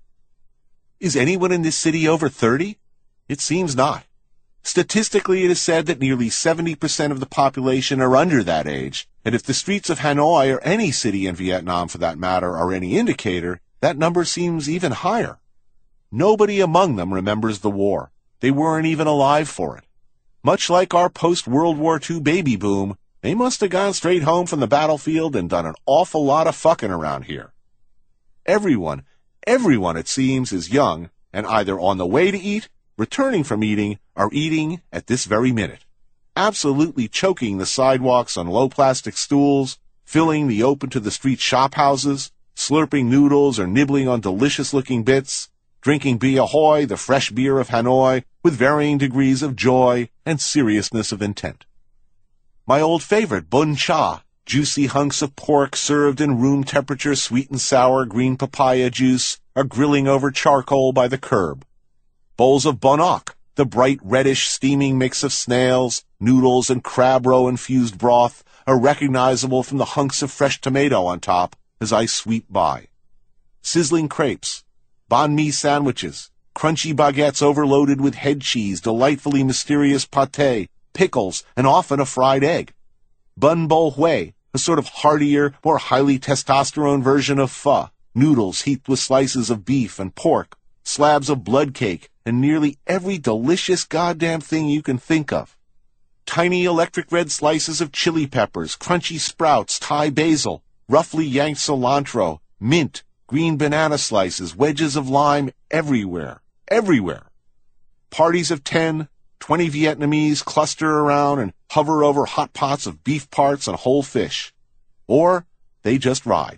Is anyone in this city over thirty? It seems not. Statistically, it is said that nearly seventy percent of the population are under that age, and if the streets of Hanoi or any city in Vietnam for that matter are any indicator, that number seems even higher. Nobody among them remembers the war. They weren't even alive for it. Much like our post-World War Two baby boom, they must have gone straight home from the battlefield and done an awful lot of fucking around here. Everyone, everyone it seems, is young and either on the way to eat, returning from eating, or eating at this very minute, absolutely choking the sidewalks on low plastic stools, filling the open-to-the-street shop houses, slurping noodles or nibbling on delicious-looking bits, drinking Bia Hoi, the fresh beer of Hanoi, with varying degrees of joy and seriousness of intent. My old favorite, bun cha, juicy hunks of pork served in room-temperature sweet-and-sour green papaya juice, are grilling over charcoal by the curb. Bowls of bonok, the bright reddish steaming mix of snails, noodles, and crab roe-infused broth, are recognizable from the hunks of fresh tomato on top as I sweep by. Sizzling crepes, banh mi sandwiches, crunchy baguettes overloaded with head cheese, delightfully mysterious pâté, pickles, and often a fried egg. Bun bo hui, a sort of heartier, more highly testosterone version of pho, noodles heaped with slices of beef and pork, slabs of blood cake, and nearly every delicious goddamn thing you can think of. Tiny electric red slices of chili peppers, crunchy sprouts, Thai basil, roughly yanked cilantro, mint, green banana slices, wedges of lime, everywhere, everywhere. Parties of ten, twenty Vietnamese cluster around and hover over hot pots of beef parts and whole fish. Or they just ride.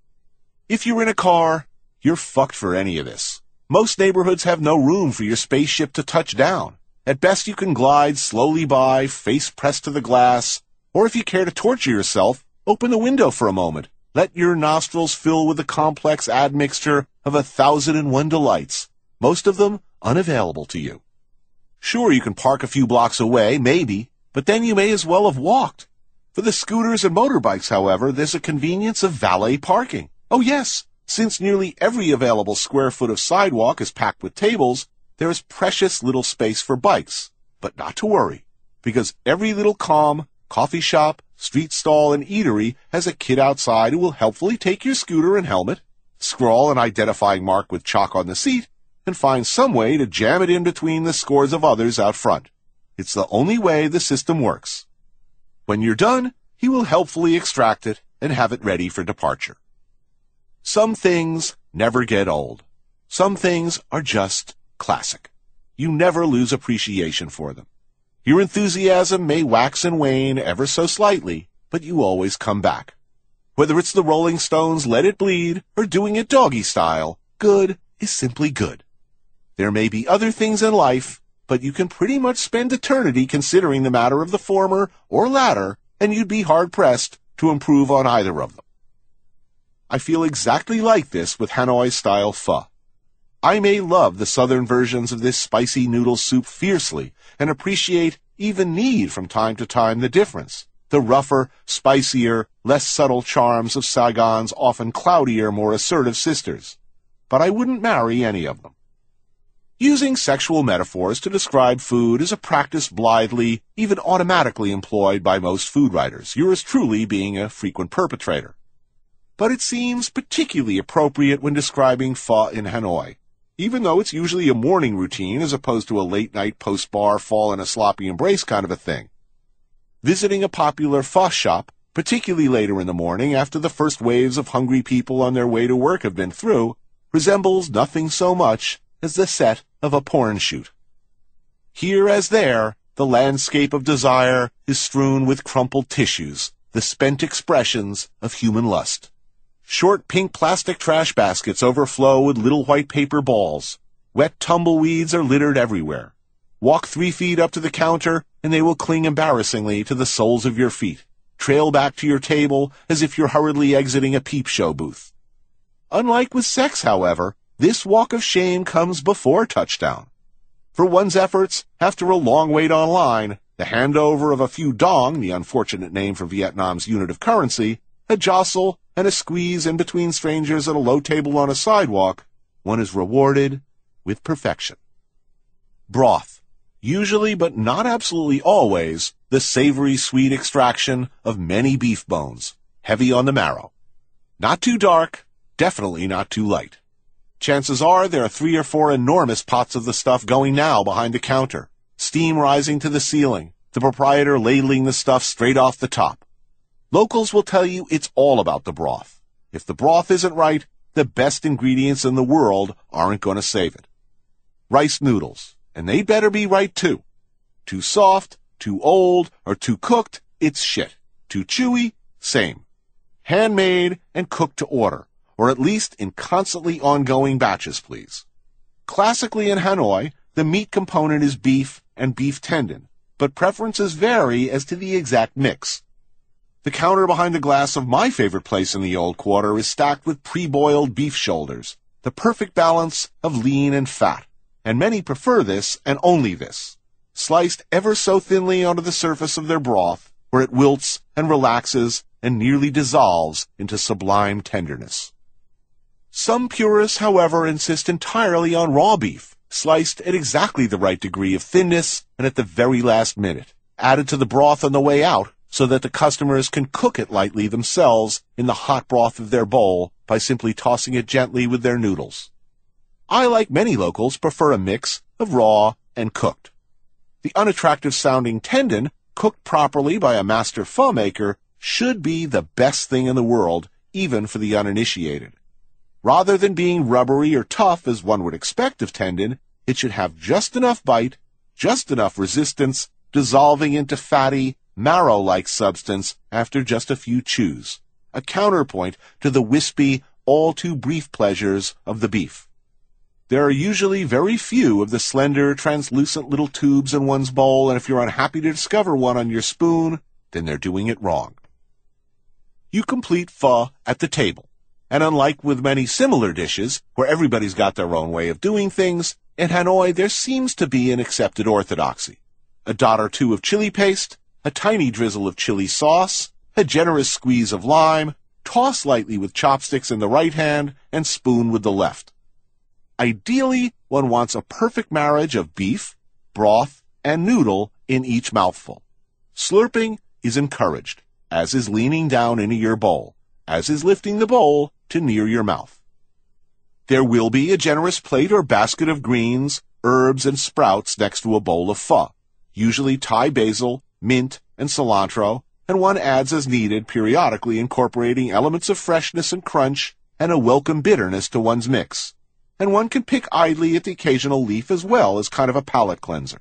If you're in a car, you're fucked for any of this. Most neighborhoods have no room for your spaceship to touch down. At best, you can glide slowly by, face pressed to the glass, or if you care to torture yourself, open the window for a moment. Let your nostrils fill with the complex admixture of a thousand and one delights, most of them unavailable to you. Sure, you can park a few blocks away, maybe, but then you may as well have walked. For the scooters and motorbikes, however, there's a convenience of valet parking. Oh yes, since nearly every available square foot of sidewalk is packed with tables, there is precious little space for bikes. But not to worry, because every little calm, coffee shop, street stall, and eatery has a kid outside who will helpfully take your scooter and helmet, scrawl an identifying mark with chalk on the seat, and find some way to jam it in between the scores of others out front. It's the only way the system works. When you're done, he will helpfully extract it and have it ready for departure. Some things never get old. Some things are just classic. You never lose appreciation for them. Your enthusiasm may wax and wane ever so slightly, but you always come back. Whether it's the Rolling Stones' Let It Bleed or doing it doggy style, good is simply good. There may be other things in life, but you can pretty much spend eternity considering the matter of the former or latter, and you'd be hard-pressed to improve on either of them. I feel exactly like this with Hanoi-style pho. I may love the southern versions of this spicy noodle soup fiercely and appreciate, even need from time to time, the difference, the rougher, spicier, less subtle charms of Saigon's often cloudier, more assertive sisters. But I wouldn't marry any of them. Using sexual metaphors to describe food is a practice blithely, even automatically employed by most food writers, yours truly being a frequent perpetrator. But it seems particularly appropriate when describing pho in Hanoi, even though it's usually a morning routine as opposed to a late-night post-bar fall-in-a-sloppy embrace kind of a thing. Visiting a popular pho shop, particularly later in the morning after the first waves of hungry people on their way to work have been through, resembles nothing so much as the set of a porn shoot. Here as there, the landscape of desire is strewn with crumpled tissues, the spent expressions of human lust. Short pink plastic trash baskets overflow with little white paper balls. Wet tumbleweeds are littered everywhere. Walk three feet up to the counter, and they will cling embarrassingly to the soles of your feet. trail back to your table as if you're hurriedly exiting a peep show booth. Unlike with sex, however, this walk of shame comes before touchdown. For one's efforts, after a long wait online, the handover of a few dong, the unfortunate name for Vietnam's unit of currency, a jostle, and a squeeze in between strangers at a low table on a sidewalk, one is rewarded with perfection. Broth. Usually, but not absolutely always, the savory sweet extraction of many beef bones, heavy on the marrow. Not too dark, definitely not too light. Chances are there are three or four enormous pots of the stuff going now behind the counter, steam rising to the ceiling, the proprietor ladling the stuff straight off the top. Locals will tell you it's all about the broth. If the broth isn't right, the best ingredients in the world aren't going to save it. Rice noodles, and they better be right too. Too soft, too old, or too cooked, it's shit. Too chewy, same. Handmade and cooked to order, or at least in constantly ongoing batches, please. Classically in Hanoi, the meat component is beef and beef tendon, but preferences vary as to the exact mix. The counter behind the glass of my favorite place in the Old Quarter is stacked with pre-boiled beef shoulders, the perfect balance of lean and fat, and many prefer this and only this, sliced ever so thinly onto the surface of their broth, where it wilts and relaxes and nearly dissolves into sublime tenderness. Some purists, however, insist entirely on raw beef, sliced at exactly the right degree of thinness and at the very last minute, added to the broth on the way out so that the customers can cook it lightly themselves in the hot broth of their bowl by simply tossing it gently with their noodles. I, like many locals, prefer a mix of raw and cooked. The unattractive-sounding tendon, cooked properly by a master pho maker, should be the best thing in the world, even for the uninitiated. Rather than being rubbery or tough as one would expect of tendon, it should have just enough bite, just enough resistance, dissolving into fatty, marrow-like substance after just a few chews, a counterpoint to the wispy, all-too-brief pleasures of the beef. There are usually very few of the slender, translucent little tubes in one's bowl, and if you're unhappy to discover one on your spoon, then they're doing it wrong. You complete pho at the table, and unlike with many similar dishes, where everybody's got their own way of doing things, in Hanoi there seems to be an accepted orthodoxy. A dot or two of chili paste, a tiny drizzle of chili sauce, a generous squeeze of lime, toss lightly with chopsticks in the right hand and spoon with the left. Ideally, one wants a perfect marriage of beef, broth, and noodle in each mouthful. Slurping is encouraged, as is leaning down into your bowl, as is lifting the bowl to near your mouth. There will be a generous plate or basket of greens, herbs, and sprouts next to a bowl of pho, usually Thai basil, mint, and cilantro, and one adds as needed, periodically incorporating elements of freshness and crunch and a welcome bitterness to one's mix. And one can pick idly at the occasional leaf as well as kind of a palate cleanser.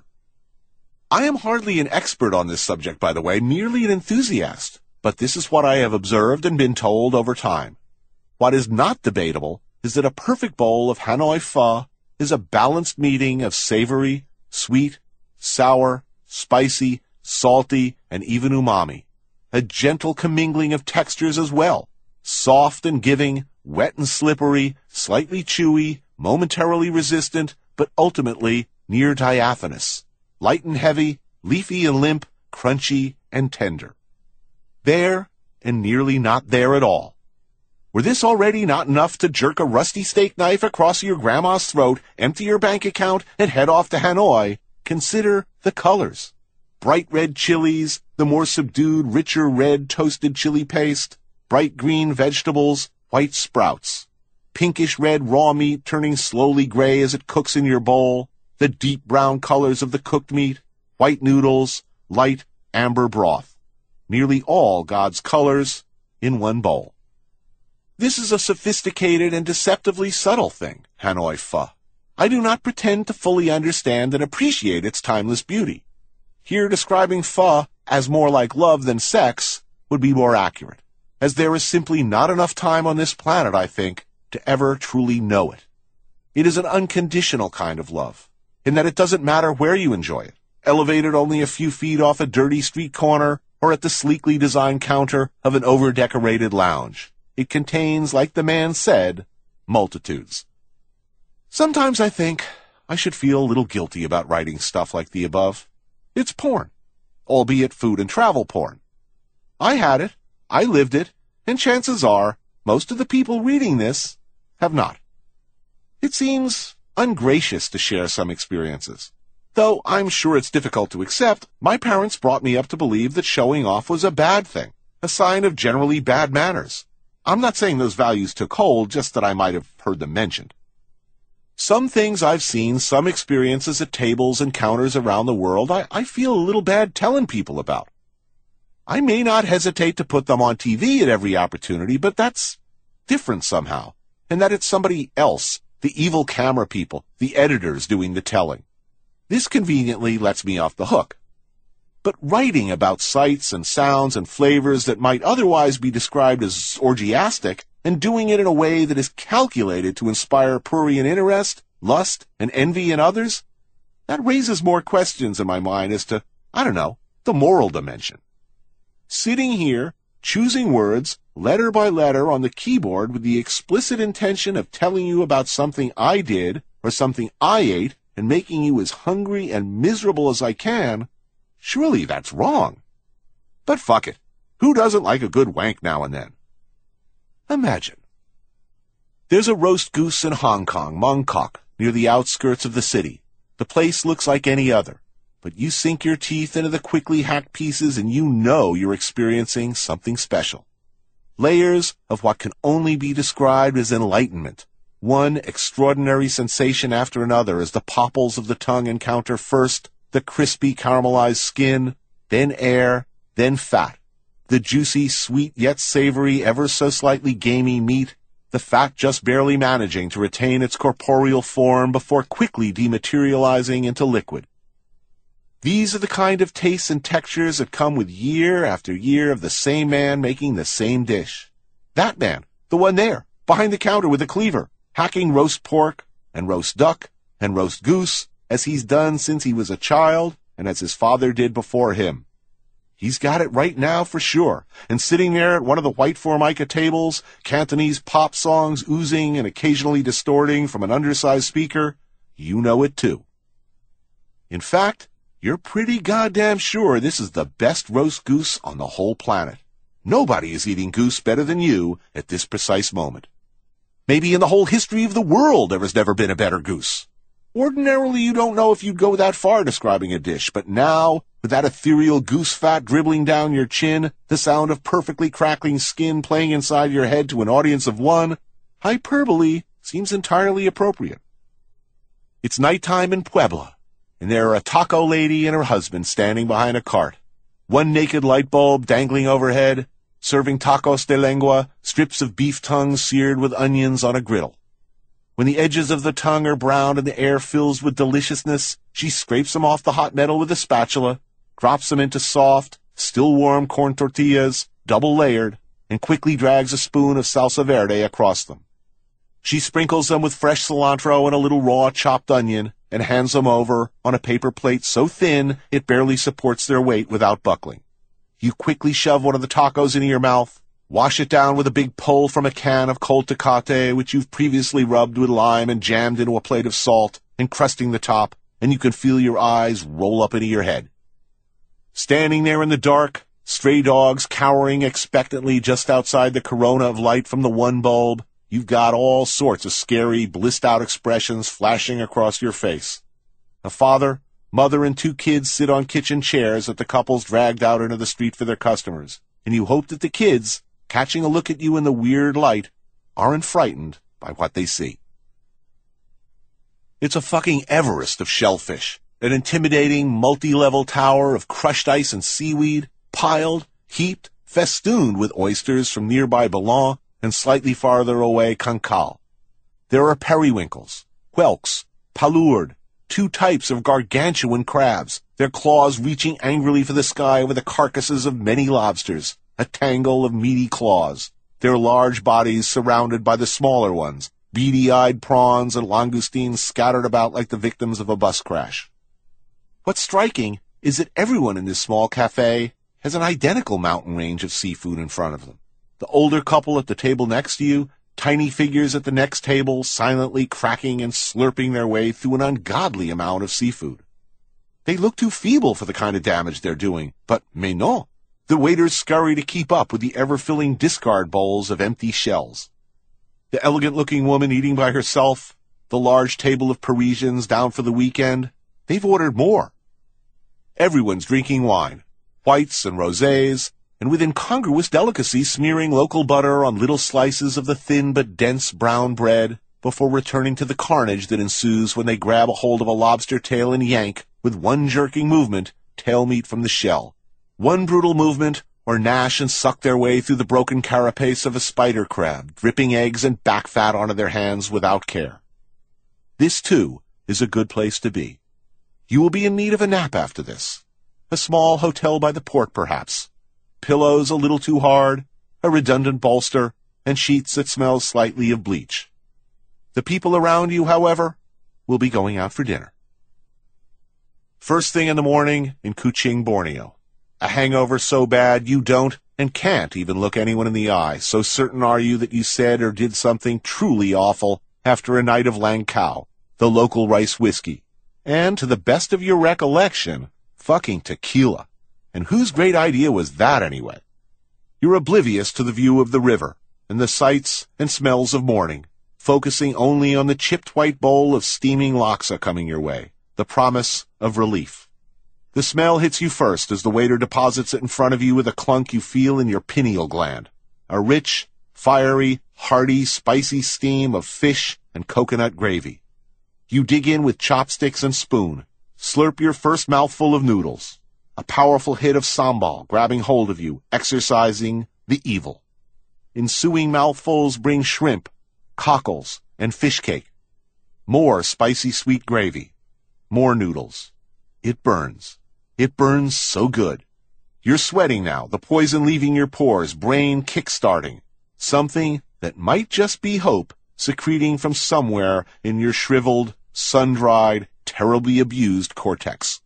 I am hardly an expert on this subject, by the way, merely an enthusiast, but this is what I have observed and been told over time. What is not debatable is that a perfect bowl of Hanoi pho is a balanced meeting of savory, sweet, sour, spicy, salty, and even umami, a gentle commingling of textures as well, soft and giving, wet and slippery, slightly chewy, momentarily resistant, but ultimately near diaphanous, light and heavy, leafy and limp, crunchy and tender. There, and nearly not there at all. Were this already not enough to jerk a rusty steak knife across your grandma's throat, empty your bank account, and head off to Hanoi, consider the colors. Bright red chilies, the more subdued, richer red toasted chili paste, bright green vegetables, white sprouts, pinkish red raw meat turning slowly gray as it cooks in your bowl, the deep brown colors of the cooked meat, white noodles, light amber broth. Nearly all God's colors in one bowl. This is a sophisticated and deceptively subtle thing, Hanoi pho. I do not pretend to fully understand and appreciate its timeless beauty. Here describing pho as more like love than sex would be more accurate, as there is simply not enough time on this planet, I think, to ever truly know it. It is an unconditional kind of love, in that it doesn't matter where you enjoy it, elevated only a few feet off a dirty street corner, or at the sleekly designed counter of an over-decorated lounge. It contains, like the man said, multitudes. Sometimes I think I should feel a little guilty about writing stuff like the above. It's porn, albeit food and travel porn. I had it, I lived it, and chances are most of the people reading this have not. It seems ungracious to share some experiences. Though I'm sure it's difficult to accept, my parents brought me up to believe that showing off was a bad thing, a sign of generally bad manners. I'm not saying those values took hold, just that I might have heard them mentioned. Some things I've seen, some experiences at tables and counters around the world, I, I feel a little bad telling people about. I may not hesitate to put them on T V at every opportunity, but that's different somehow, and that it's somebody else, the evil camera people, the editors doing the telling. This conveniently lets me off the hook. But writing about sights and sounds and flavors that might otherwise be described as orgiastic, and doing it in a way that is calculated to inspire prurient interest, lust, and envy in others, that raises more questions in my mind as to, I don't know, the moral dimension. Sitting here, choosing words, letter by letter on the keyboard with the explicit intention of telling you about something I did or something I ate and making you as hungry and miserable as I can, surely that's wrong. But fuck it. Who doesn't like a good wank now and then? Imagine. There's a roast goose in Hong Kong, Mongkok, near the outskirts of the city. The place looks like any other, but you sink your teeth into the quickly hacked pieces and you know you're experiencing something special. Layers of what can only be described as enlightenment. One extraordinary sensation after another as the popples of the tongue encounter first the crispy caramelized skin, then air, then fat, the juicy, sweet yet savory, ever so slightly gamey meat, the fat just barely managing to retain its corporeal form before quickly dematerializing into liquid. These are the kind of tastes and textures that come with year after year of the same man making the same dish. That man, the one there, behind the counter with the cleaver, hacking roast pork and roast duck and roast goose as he's done since he was a child and as his father did before him. He's got it right now for sure, and sitting there at one of the white Formica tables, Cantonese pop songs oozing and occasionally distorting from an undersized speaker, you know it too. In fact, you're pretty goddamn sure this is the best roast goose on the whole planet. Nobody is eating goose better than you at this precise moment. Maybe in the whole history of the world there has never been a better goose. Ordinarily you don't know if you'd go that far describing a dish, but now, with that ethereal goose fat dribbling down your chin, the sound of perfectly crackling skin playing inside your head to an audience of one, hyperbole seems entirely appropriate. It's nighttime in Puebla, and there are a taco lady and her husband standing behind a cart, one naked light bulb dangling overhead, serving tacos de lengua, strips of beef tongue seared with onions on a griddle. When the edges of the tongue are browned and the air fills with deliciousness, she scrapes them off the hot metal with a spatula, drops them into soft, still warm corn tortillas, double-layered, and quickly drags a spoon of salsa verde across them. She sprinkles them with fresh cilantro and a little raw chopped onion, and hands them over on a paper plate so thin it barely supports their weight without buckling. You quickly shove one of the tacos into your mouth, wash it down with a big pull from a can of cold tecate, which you've previously rubbed with lime and jammed into a plate of salt, encrusting the top, and you can feel your eyes roll up into your head. Standing there in the dark, stray dogs cowering expectantly just outside the corona of light from the one bulb, you've got all sorts of scary, blissed-out expressions flashing across your face. A father, mother, and two kids sit on kitchen chairs that the couple's dragged out into the street for their customers, and you hope that the kids, catching a look at you in the weird light, aren't frightened by what they see. It's a fucking Everest of shellfish, an intimidating multi-level tower of crushed ice and seaweed, piled, heaped, festooned with oysters from nearby Boulogne and slightly farther away Cancale. There are periwinkles, whelks, palourdes, two types of gargantuan crabs, their claws reaching angrily for the sky over the carcasses of many lobsters, a tangle of meaty claws, their large bodies surrounded by the smaller ones, beady-eyed prawns and langoustines scattered about like the victims of a bus crash. What's striking is that everyone in this small cafe has an identical mountain range of seafood in front of them. The older couple at the table next to you, tiny figures at the next table, silently cracking and slurping their way through an ungodly amount of seafood. They look too feeble for the kind of damage they're doing, but mais non. The waiters scurry to keep up with the ever-filling discard bowls of empty shells. The elegant-looking woman eating by herself, the large table of Parisians down for the weekend, they've ordered more. Everyone's drinking wine, whites and rosés, and with incongruous delicacy smearing local butter on little slices of the thin but dense brown bread before returning to the carnage that ensues when they grab a hold of a lobster tail and yank, with one jerking movement, tail meat from the shell. One brutal movement, or gnash and suck their way through the broken carapace of a spider crab, dripping eggs and back fat onto their hands without care. This, too, is a good place to be. You will be in need of a nap after this. A small hotel by the port, perhaps. Pillows a little too hard, a redundant bolster, and sheets that smell slightly of bleach. The people around you, however, will be going out for dinner. First thing in the morning in Kuching, Borneo. A hangover so bad you don't and can't even look anyone in the eye, so certain are you that you said or did something truly awful after a night of Lang Kao, the local rice whiskey, and, to the best of your recollection, fucking tequila. And whose great idea was that anyway? You're oblivious to the view of the river and the sights and smells of morning, focusing only on the chipped white bowl of steaming laksa coming your way, the promise of relief. The smell hits you first as the waiter deposits it in front of you with a clunk you feel in your pineal gland. A rich, fiery, hearty, spicy steam of fish and coconut gravy. You dig in with chopsticks and spoon, slurp your first mouthful of noodles. A powerful hit of sambal grabbing hold of you, exorcising the evil. Ensuing mouthfuls bring shrimp, cockles, and fish cake. More spicy sweet gravy. More noodles. It burns. It burns so good. You're sweating now, the poison leaving your pores, brain kick-starting. Something that might just be hope secreting from somewhere in your shriveled, sun-dried, terribly abused cortex.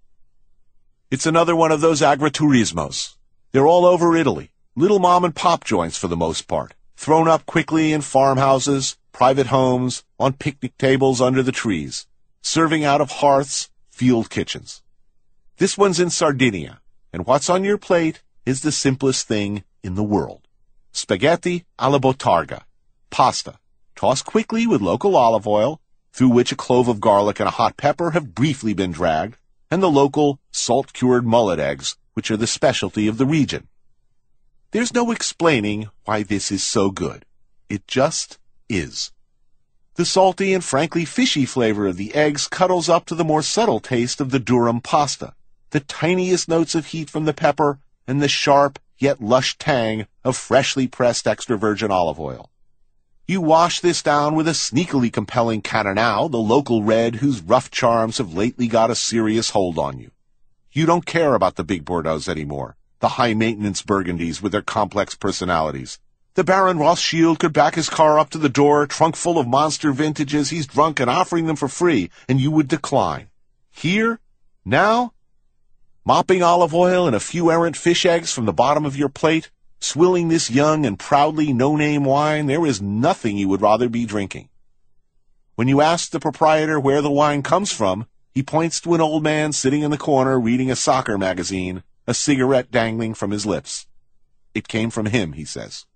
It's another one of those agriturismos. They're all over Italy, little mom-and-pop joints for the most part, thrown up quickly in farmhouses, private homes, on picnic tables under the trees, serving out of hearths, field kitchens. This one's in Sardinia, and what's on your plate is the simplest thing in the world. Spaghetti alla botarga, pasta, tossed quickly with local olive oil, through which a clove of garlic and a hot pepper have briefly been dragged, and the local salt-cured mullet eggs, which are the specialty of the region. There's no explaining why this is so good. It just is. The salty and frankly fishy flavor of the eggs cuddles up to the more subtle taste of the durum pasta, the tiniest notes of heat from the pepper, and the sharp yet lush tang of freshly pressed extra virgin olive oil. You wash this down with a sneakily compelling Cannonau, the local red whose rough charms have lately got a serious hold on you. You don't care about the big Bordeaux anymore, the high-maintenance Burgundies with their complex personalities. The Baron Rothschild could back his car up to the door, trunk full of monster vintages he's drunk and offering them for free, and you would decline. Here? Now? Mopping olive oil and a few errant fish eggs from the bottom of your plate, swilling this young and proudly no-name wine, there is nothing you would rather be drinking. When you ask the proprietor where the wine comes from, he points to an old man sitting in the corner reading a soccer magazine, a cigarette dangling from his lips. It came from him, he says.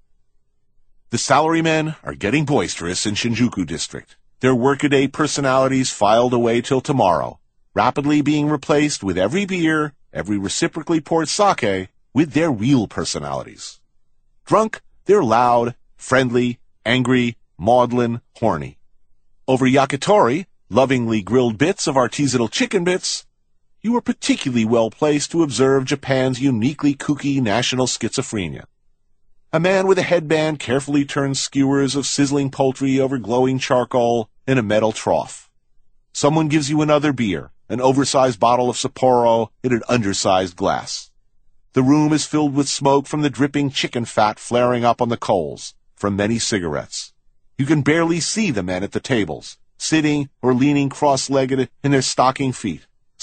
The salarymen are getting boisterous in Shinjuku district, their workaday personalities filed away till tomorrow, rapidly being replaced with every beer, every reciprocally poured sake, with their real personalities. Drunk, they're loud, friendly, angry, maudlin, horny. Over yakitori, lovingly grilled bits of artisanal chicken bits, you are particularly well placed to observe Japan's uniquely kooky national schizophrenia. A man with a headband carefully turns skewers of sizzling poultry over glowing charcoal in a metal trough. Someone gives you another beer, an oversized bottle of Sapporo in an undersized glass. The room is filled with smoke from the dripping chicken fat flaring up on the coals, from many cigarettes. You can barely see the men at the tables, sitting or leaning cross-legged in their stocking feet,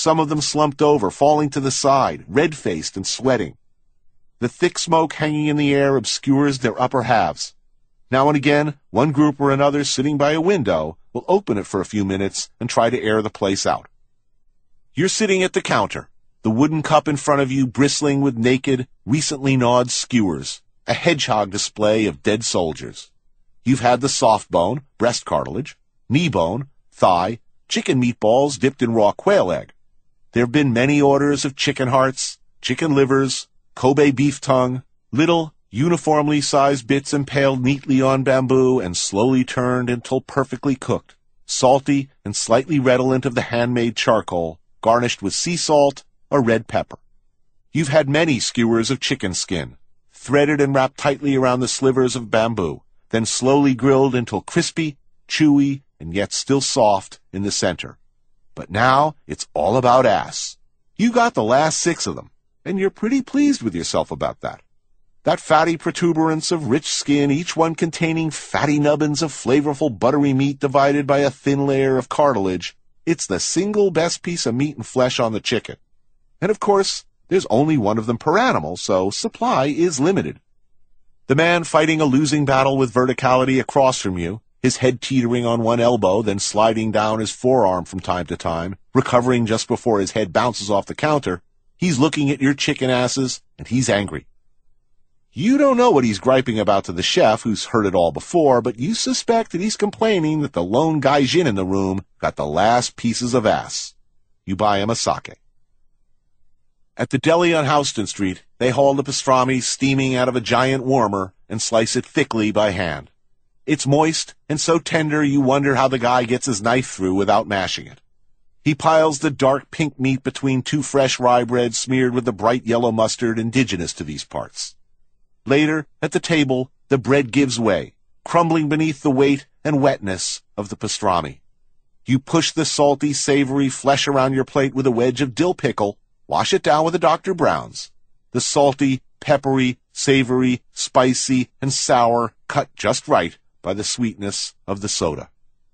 some of them slumped over, falling to the side, red-faced and sweating. The thick smoke hanging in the air obscures their upper halves. Now and again, one group or another sitting by a window will open it for a few minutes and try to air the place out. You're sitting at the counter, the wooden cup in front of you bristling with naked, recently gnawed skewers, a hedgehog display of dead soldiers. You've had the soft bone, breast cartilage, knee bone, thigh, chicken meatballs dipped in raw quail egg. There have been many orders of chicken hearts, chicken livers, Kobe beef tongue, little, uniformly sized bits impaled neatly on bamboo and slowly turned until perfectly cooked, salty and slightly redolent of the handmade charcoal, garnished with sea salt or red pepper. You've had many skewers of chicken skin, threaded and wrapped tightly around the slivers of bamboo, then slowly grilled until crispy, chewy, and yet still soft in the center. But now it's all about ass. You got the last six of them, and you're pretty pleased with yourself about that. That fatty protuberance of rich skin, each one containing fatty nubbins of flavorful buttery meat divided by a thin layer of cartilage, it's the single best piece of meat and flesh on the chicken. And of course, there's only one of them per animal, so supply is limited. The man fighting a losing battle with verticality across from you, his head teetering on one elbow, then sliding down his forearm from time to time, recovering just before his head bounces off the counter, he's looking at your chicken asses, and he's angry. You don't know what he's griping about to the chef, who's heard it all before, but you suspect that he's complaining that the lone gaijin in the room got the last pieces of ass. You buy him a sake. At the deli on Houston Street, they haul the pastrami steaming out of a giant warmer and slice it thickly by hand. It's moist and so tender you wonder how the guy gets his knife through without mashing it. He piles the dark pink meat between two fresh rye breads smeared with the bright yellow mustard indigenous to these parts. Later, at the table, the bread gives way, crumbling beneath the weight and wetness of the pastrami. You push the salty, savory flesh around your plate with a wedge of dill pickle, wash it down with a Doctor Brown's. The salty, peppery, savory, spicy, and sour cut just right by the sweetness of the soda.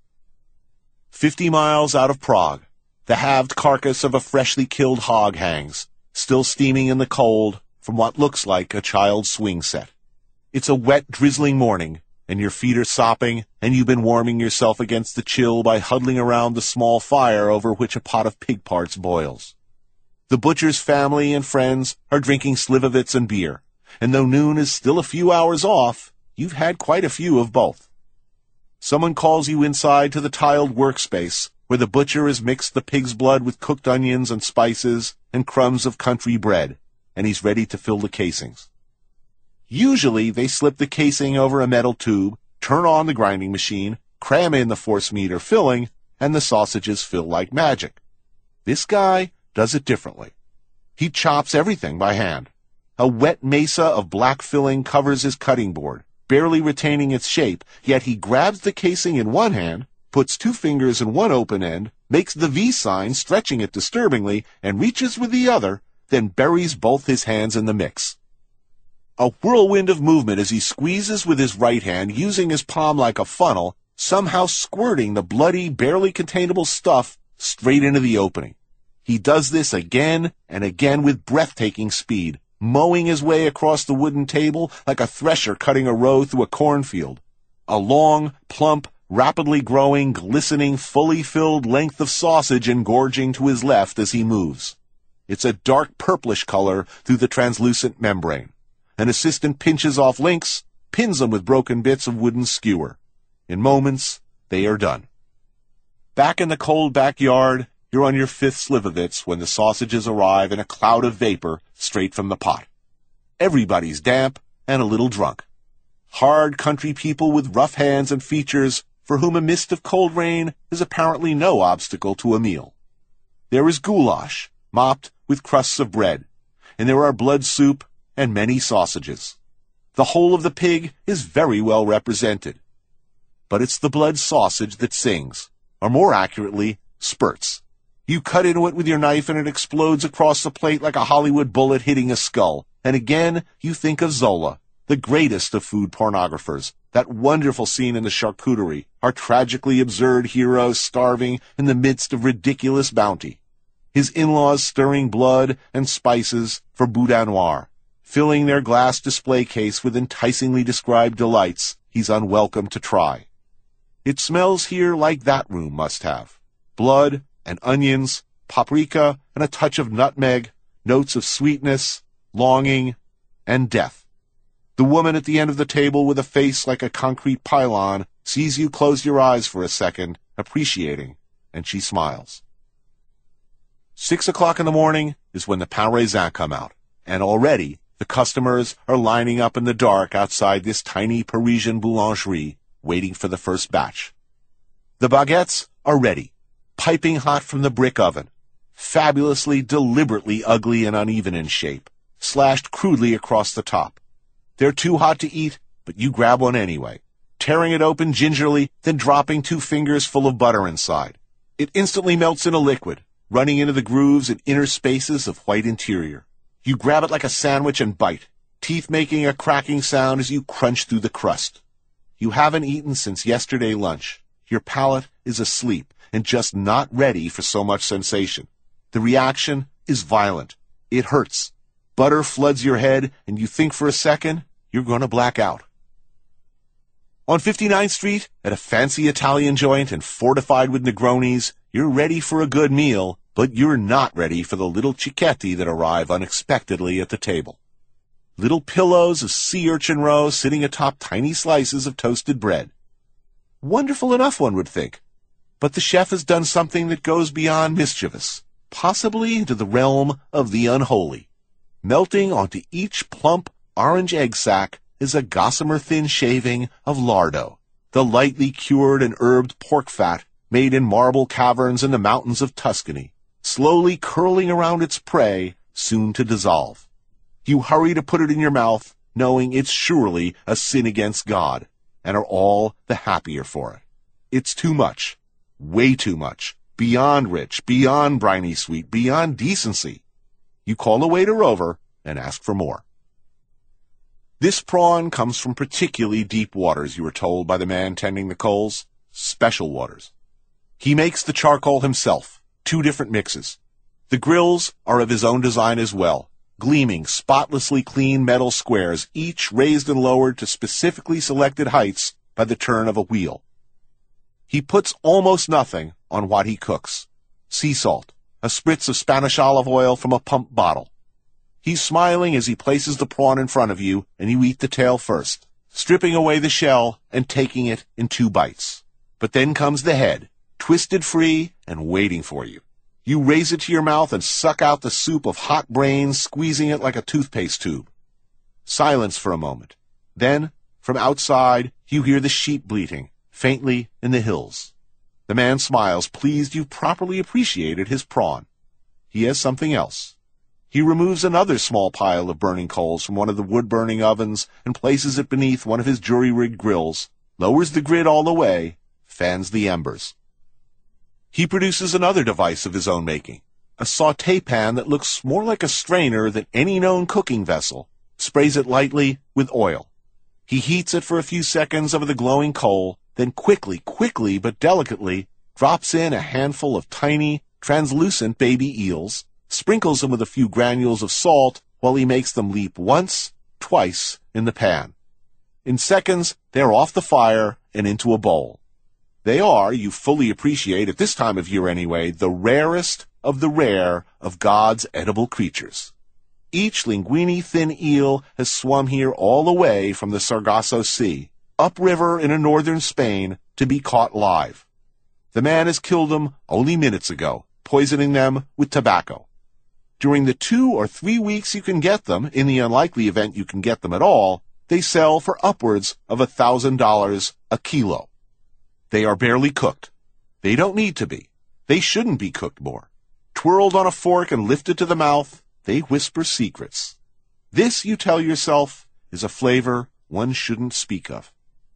Fifty miles out of Prague, the halved carcass of a freshly killed hog hangs, still steaming in the cold from what looks like a child's swing set. It's a wet, drizzling morning, and your feet are sopping, and you've been warming yourself against the chill by huddling around the small fire over which a pot of pig parts boils. The butcher's family and friends are drinking slivovitz and beer, and though noon is still a few hours off, you've had quite a few of both. Someone calls you inside to the tiled workspace, where the butcher has mixed the pig's blood with cooked onions and spices and crumbs of country bread, and he's ready to fill the casings. Usually, they slip the casing over a metal tube, turn on the grinding machine, cram in the force meter filling, and the sausages fill like magic. This guy does it differently. He chops everything by hand. A wet mesa of black filling covers his cutting board, barely retaining its shape, yet he grabs the casing in one hand, puts two fingers in one open end, makes the V sign, stretching it disturbingly, and reaches with the other, then buries both his hands in the mix. A whirlwind of movement as he squeezes with his right hand, using his palm like a funnel, somehow squirting the bloody, barely containable stuff straight into the opening. He does this again and again with breathtaking speed, mowing his way across the wooden table like a thresher cutting a row through a cornfield. A long, plump, rapidly growing, glistening, fully filled length of sausage engorging to his left as he moves. It's a dark purplish color through the translucent membrane. An assistant pinches off links, pins them with broken bits of wooden skewer. In moments, they are done. Back in the cold backyard, you're on your fifth slivovitz when the sausages arrive in a cloud of vapor straight from the pot. Everybody's damp and a little drunk. Hard country people with rough hands and features for whom a mist of cold rain is apparently no obstacle to a meal. There is goulash, mopped with crusts of bread, and there are blood soup and many sausages. The whole of the pig is very well represented. But it's the blood sausage that sings, or more accurately, spurts. You cut into it with your knife and it explodes across the plate like a Hollywood bullet hitting a skull. And again, you think of Zola, the greatest of food pornographers, that wonderful scene in the charcuterie, our tragically absurd heroes starving in the midst of ridiculous bounty. his in-laws stirring blood and spices for boudin noir, filling their glass display case with enticingly described delights he's unwelcome to try. It smells here like that room must have. Blood and onions, paprika and a touch of nutmeg, notes of sweetness, longing, and death. The woman at the end of the table with a face like a concrete pylon sees you close your eyes for a second, appreciating, and she smiles. Six o'clock in the morning is when the pain raisin come out, and already the customers are lining up in the dark outside this tiny Parisian boulangerie, waiting for the first batch. The baguettes are ready, piping hot from the brick oven, fabulously, deliberately ugly and uneven in shape, slashed crudely across the top. They're too hot to eat, but you grab one anyway, tearing it open gingerly, then dropping two fingers full of butter inside. It instantly melts in a liquid, running into the grooves and inner spaces of white interior. You grab it like a sandwich and bite, teeth making a cracking sound as you crunch through the crust. You haven't eaten since yesterday lunch. Your palate is asleep and just not ready for so much sensation. The reaction is violent. It hurts. Butter floods your head, and you think for a second you're going to black out. On fifty-ninth Street, at a fancy Italian joint and fortified with Negronis, you're ready for a good meal, but you're not ready for the little cicchetti that arrive unexpectedly at the table. Little pillows of sea urchin roe sitting atop tiny slices of toasted bread. Wonderful enough, one would think. But the chef has done something that goes beyond mischievous, possibly into the realm of the unholy. Melting onto each plump orange egg sack is a gossamer-thin shaving of lardo, the lightly cured and herbed pork fat made in marble caverns in the mountains of Tuscany, slowly curling around its prey, soon to dissolve. You hurry to put it in your mouth, knowing it's surely a sin against God, and are all the happier for it. It's too much, way too much, beyond rich, beyond briny sweet, beyond decency. You call a waiter over and ask for more. This prawn comes from particularly deep waters, you are told by the man tending the coals. Special waters. He makes the charcoal himself, two different mixes. The grills are of his own design as well, gleaming, spotlessly clean metal squares, each raised and lowered to specifically selected heights by the turn of a wheel. He puts almost nothing on what he cooks. Sea salt, a spritz of Spanish olive oil from a pump bottle. He's smiling as he places the prawn in front of you, and you eat the tail first, stripping away the shell and taking it in two bites. But then comes the head, twisted free and waiting for you. You raise it to your mouth and suck out the soup of hot brains, squeezing it like a toothpaste tube. Silence for a moment. Then, from outside, you hear the sheep bleating, faintly in the hills. The man smiles, pleased you've properly appreciated his prawn. He has something else. He removes another small pile of burning coals from one of the wood-burning ovens and places it beneath one of his jury-rigged grills, lowers the grid all the way, fans the embers. He produces another device of his own making, a sauté pan that looks more like a strainer than any known cooking vessel, sprays it lightly with oil. He heats it for a few seconds over the glowing coal, then quickly, quickly but delicately drops in a handful of tiny, translucent baby eels, sprinkles them with a few granules of salt while he makes them leap once, twice in the pan. In seconds, they're off the fire and into a bowl. They are, you fully appreciate at this time of year anyway, the rarest of the rare of God's edible creatures. Each linguine thin eel has swum here all the way from the Sargasso Sea, upriver in a northern Spain, to be caught live. The man has killed them only minutes ago, poisoning them with tobacco. During the two or three weeks you can get them, in the unlikely event you can get them at all, they sell for upwards of a thousand dollars a kilo. They are barely cooked. They don't need to be. They shouldn't be cooked more. Twirled on a fork and lifted to the mouth, they whisper secrets. This, you tell yourself, is a flavor one shouldn't speak of.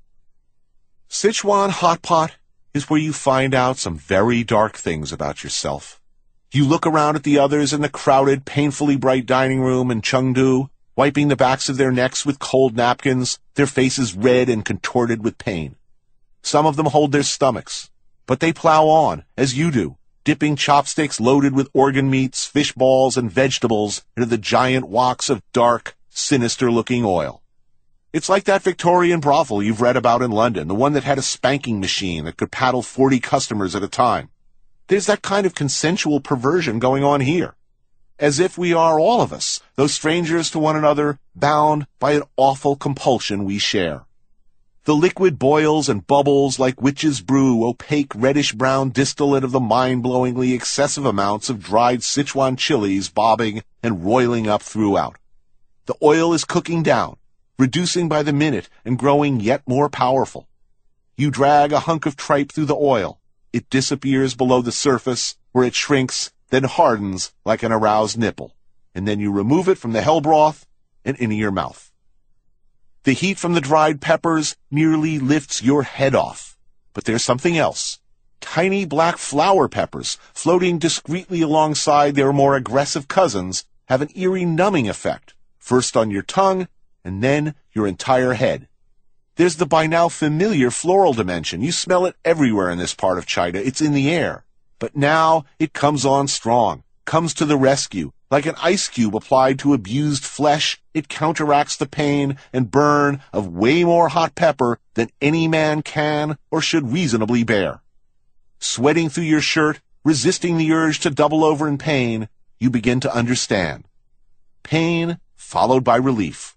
Sichuan hot pot is where you find out some very dark things about yourself. You look around at the others in the crowded, painfully bright dining room in Chengdu, wiping the backs of their necks with cold napkins, their faces red and contorted with pain. Some of them hold their stomachs, but they plow on, as you do, dipping chopsticks loaded with organ meats, fish balls, and vegetables into the giant woks of dark, sinister-looking oil. It's like that Victorian brothel you've read about in London, the one that had a spanking machine that could paddle forty customers at a time. There's that kind of consensual perversion going on here. As if we are, all of us, those strangers to one another, bound by an awful compulsion we share. The liquid boils and bubbles like witch's brew, opaque reddish-brown distillate of the mind-blowingly excessive amounts of dried Sichuan chilies bobbing and roiling up throughout. The oil is cooking down, reducing by the minute and growing yet more powerful. You drag a hunk of tripe through the oil. It disappears below the surface, where it shrinks, then hardens like an aroused nipple, and then you remove it from the hell broth and into your mouth. The heat from the dried peppers nearly lifts your head off. But there's something else. Tiny black flower peppers, floating discreetly alongside their more aggressive cousins, have an eerie numbing effect, first on your tongue, and then your entire head. There's the by now familiar floral dimension. You smell it everywhere in this part of China. It's in the air. But now it comes on strong, comes to the rescue. Like an ice cube applied to abused flesh, it counteracts the pain and burn of way more hot pepper than any man can or should reasonably bear. Sweating through your shirt, resisting the urge to double over in pain, you begin to understand. Pain followed by relief.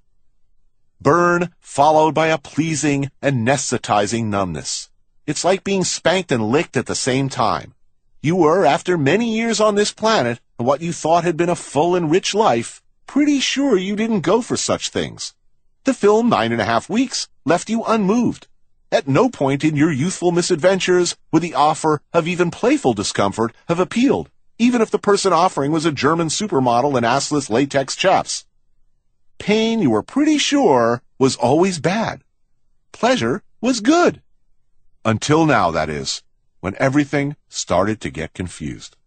Burn followed by a pleasing, anesthetizing numbness. It's like being spanked and licked at the same time. You were, after many years on this planet, and what you thought had been a full and rich life, pretty sure you didn't go for such things. The film Nine and a Half Weeks left you unmoved. At no point in your youthful misadventures would the offer of even playful discomfort have appealed, even if the person offering was a German supermodel in assless latex chaps. Pain, you were pretty sure, was always bad. Pleasure was good. Until now, that is, when everything started to get confused.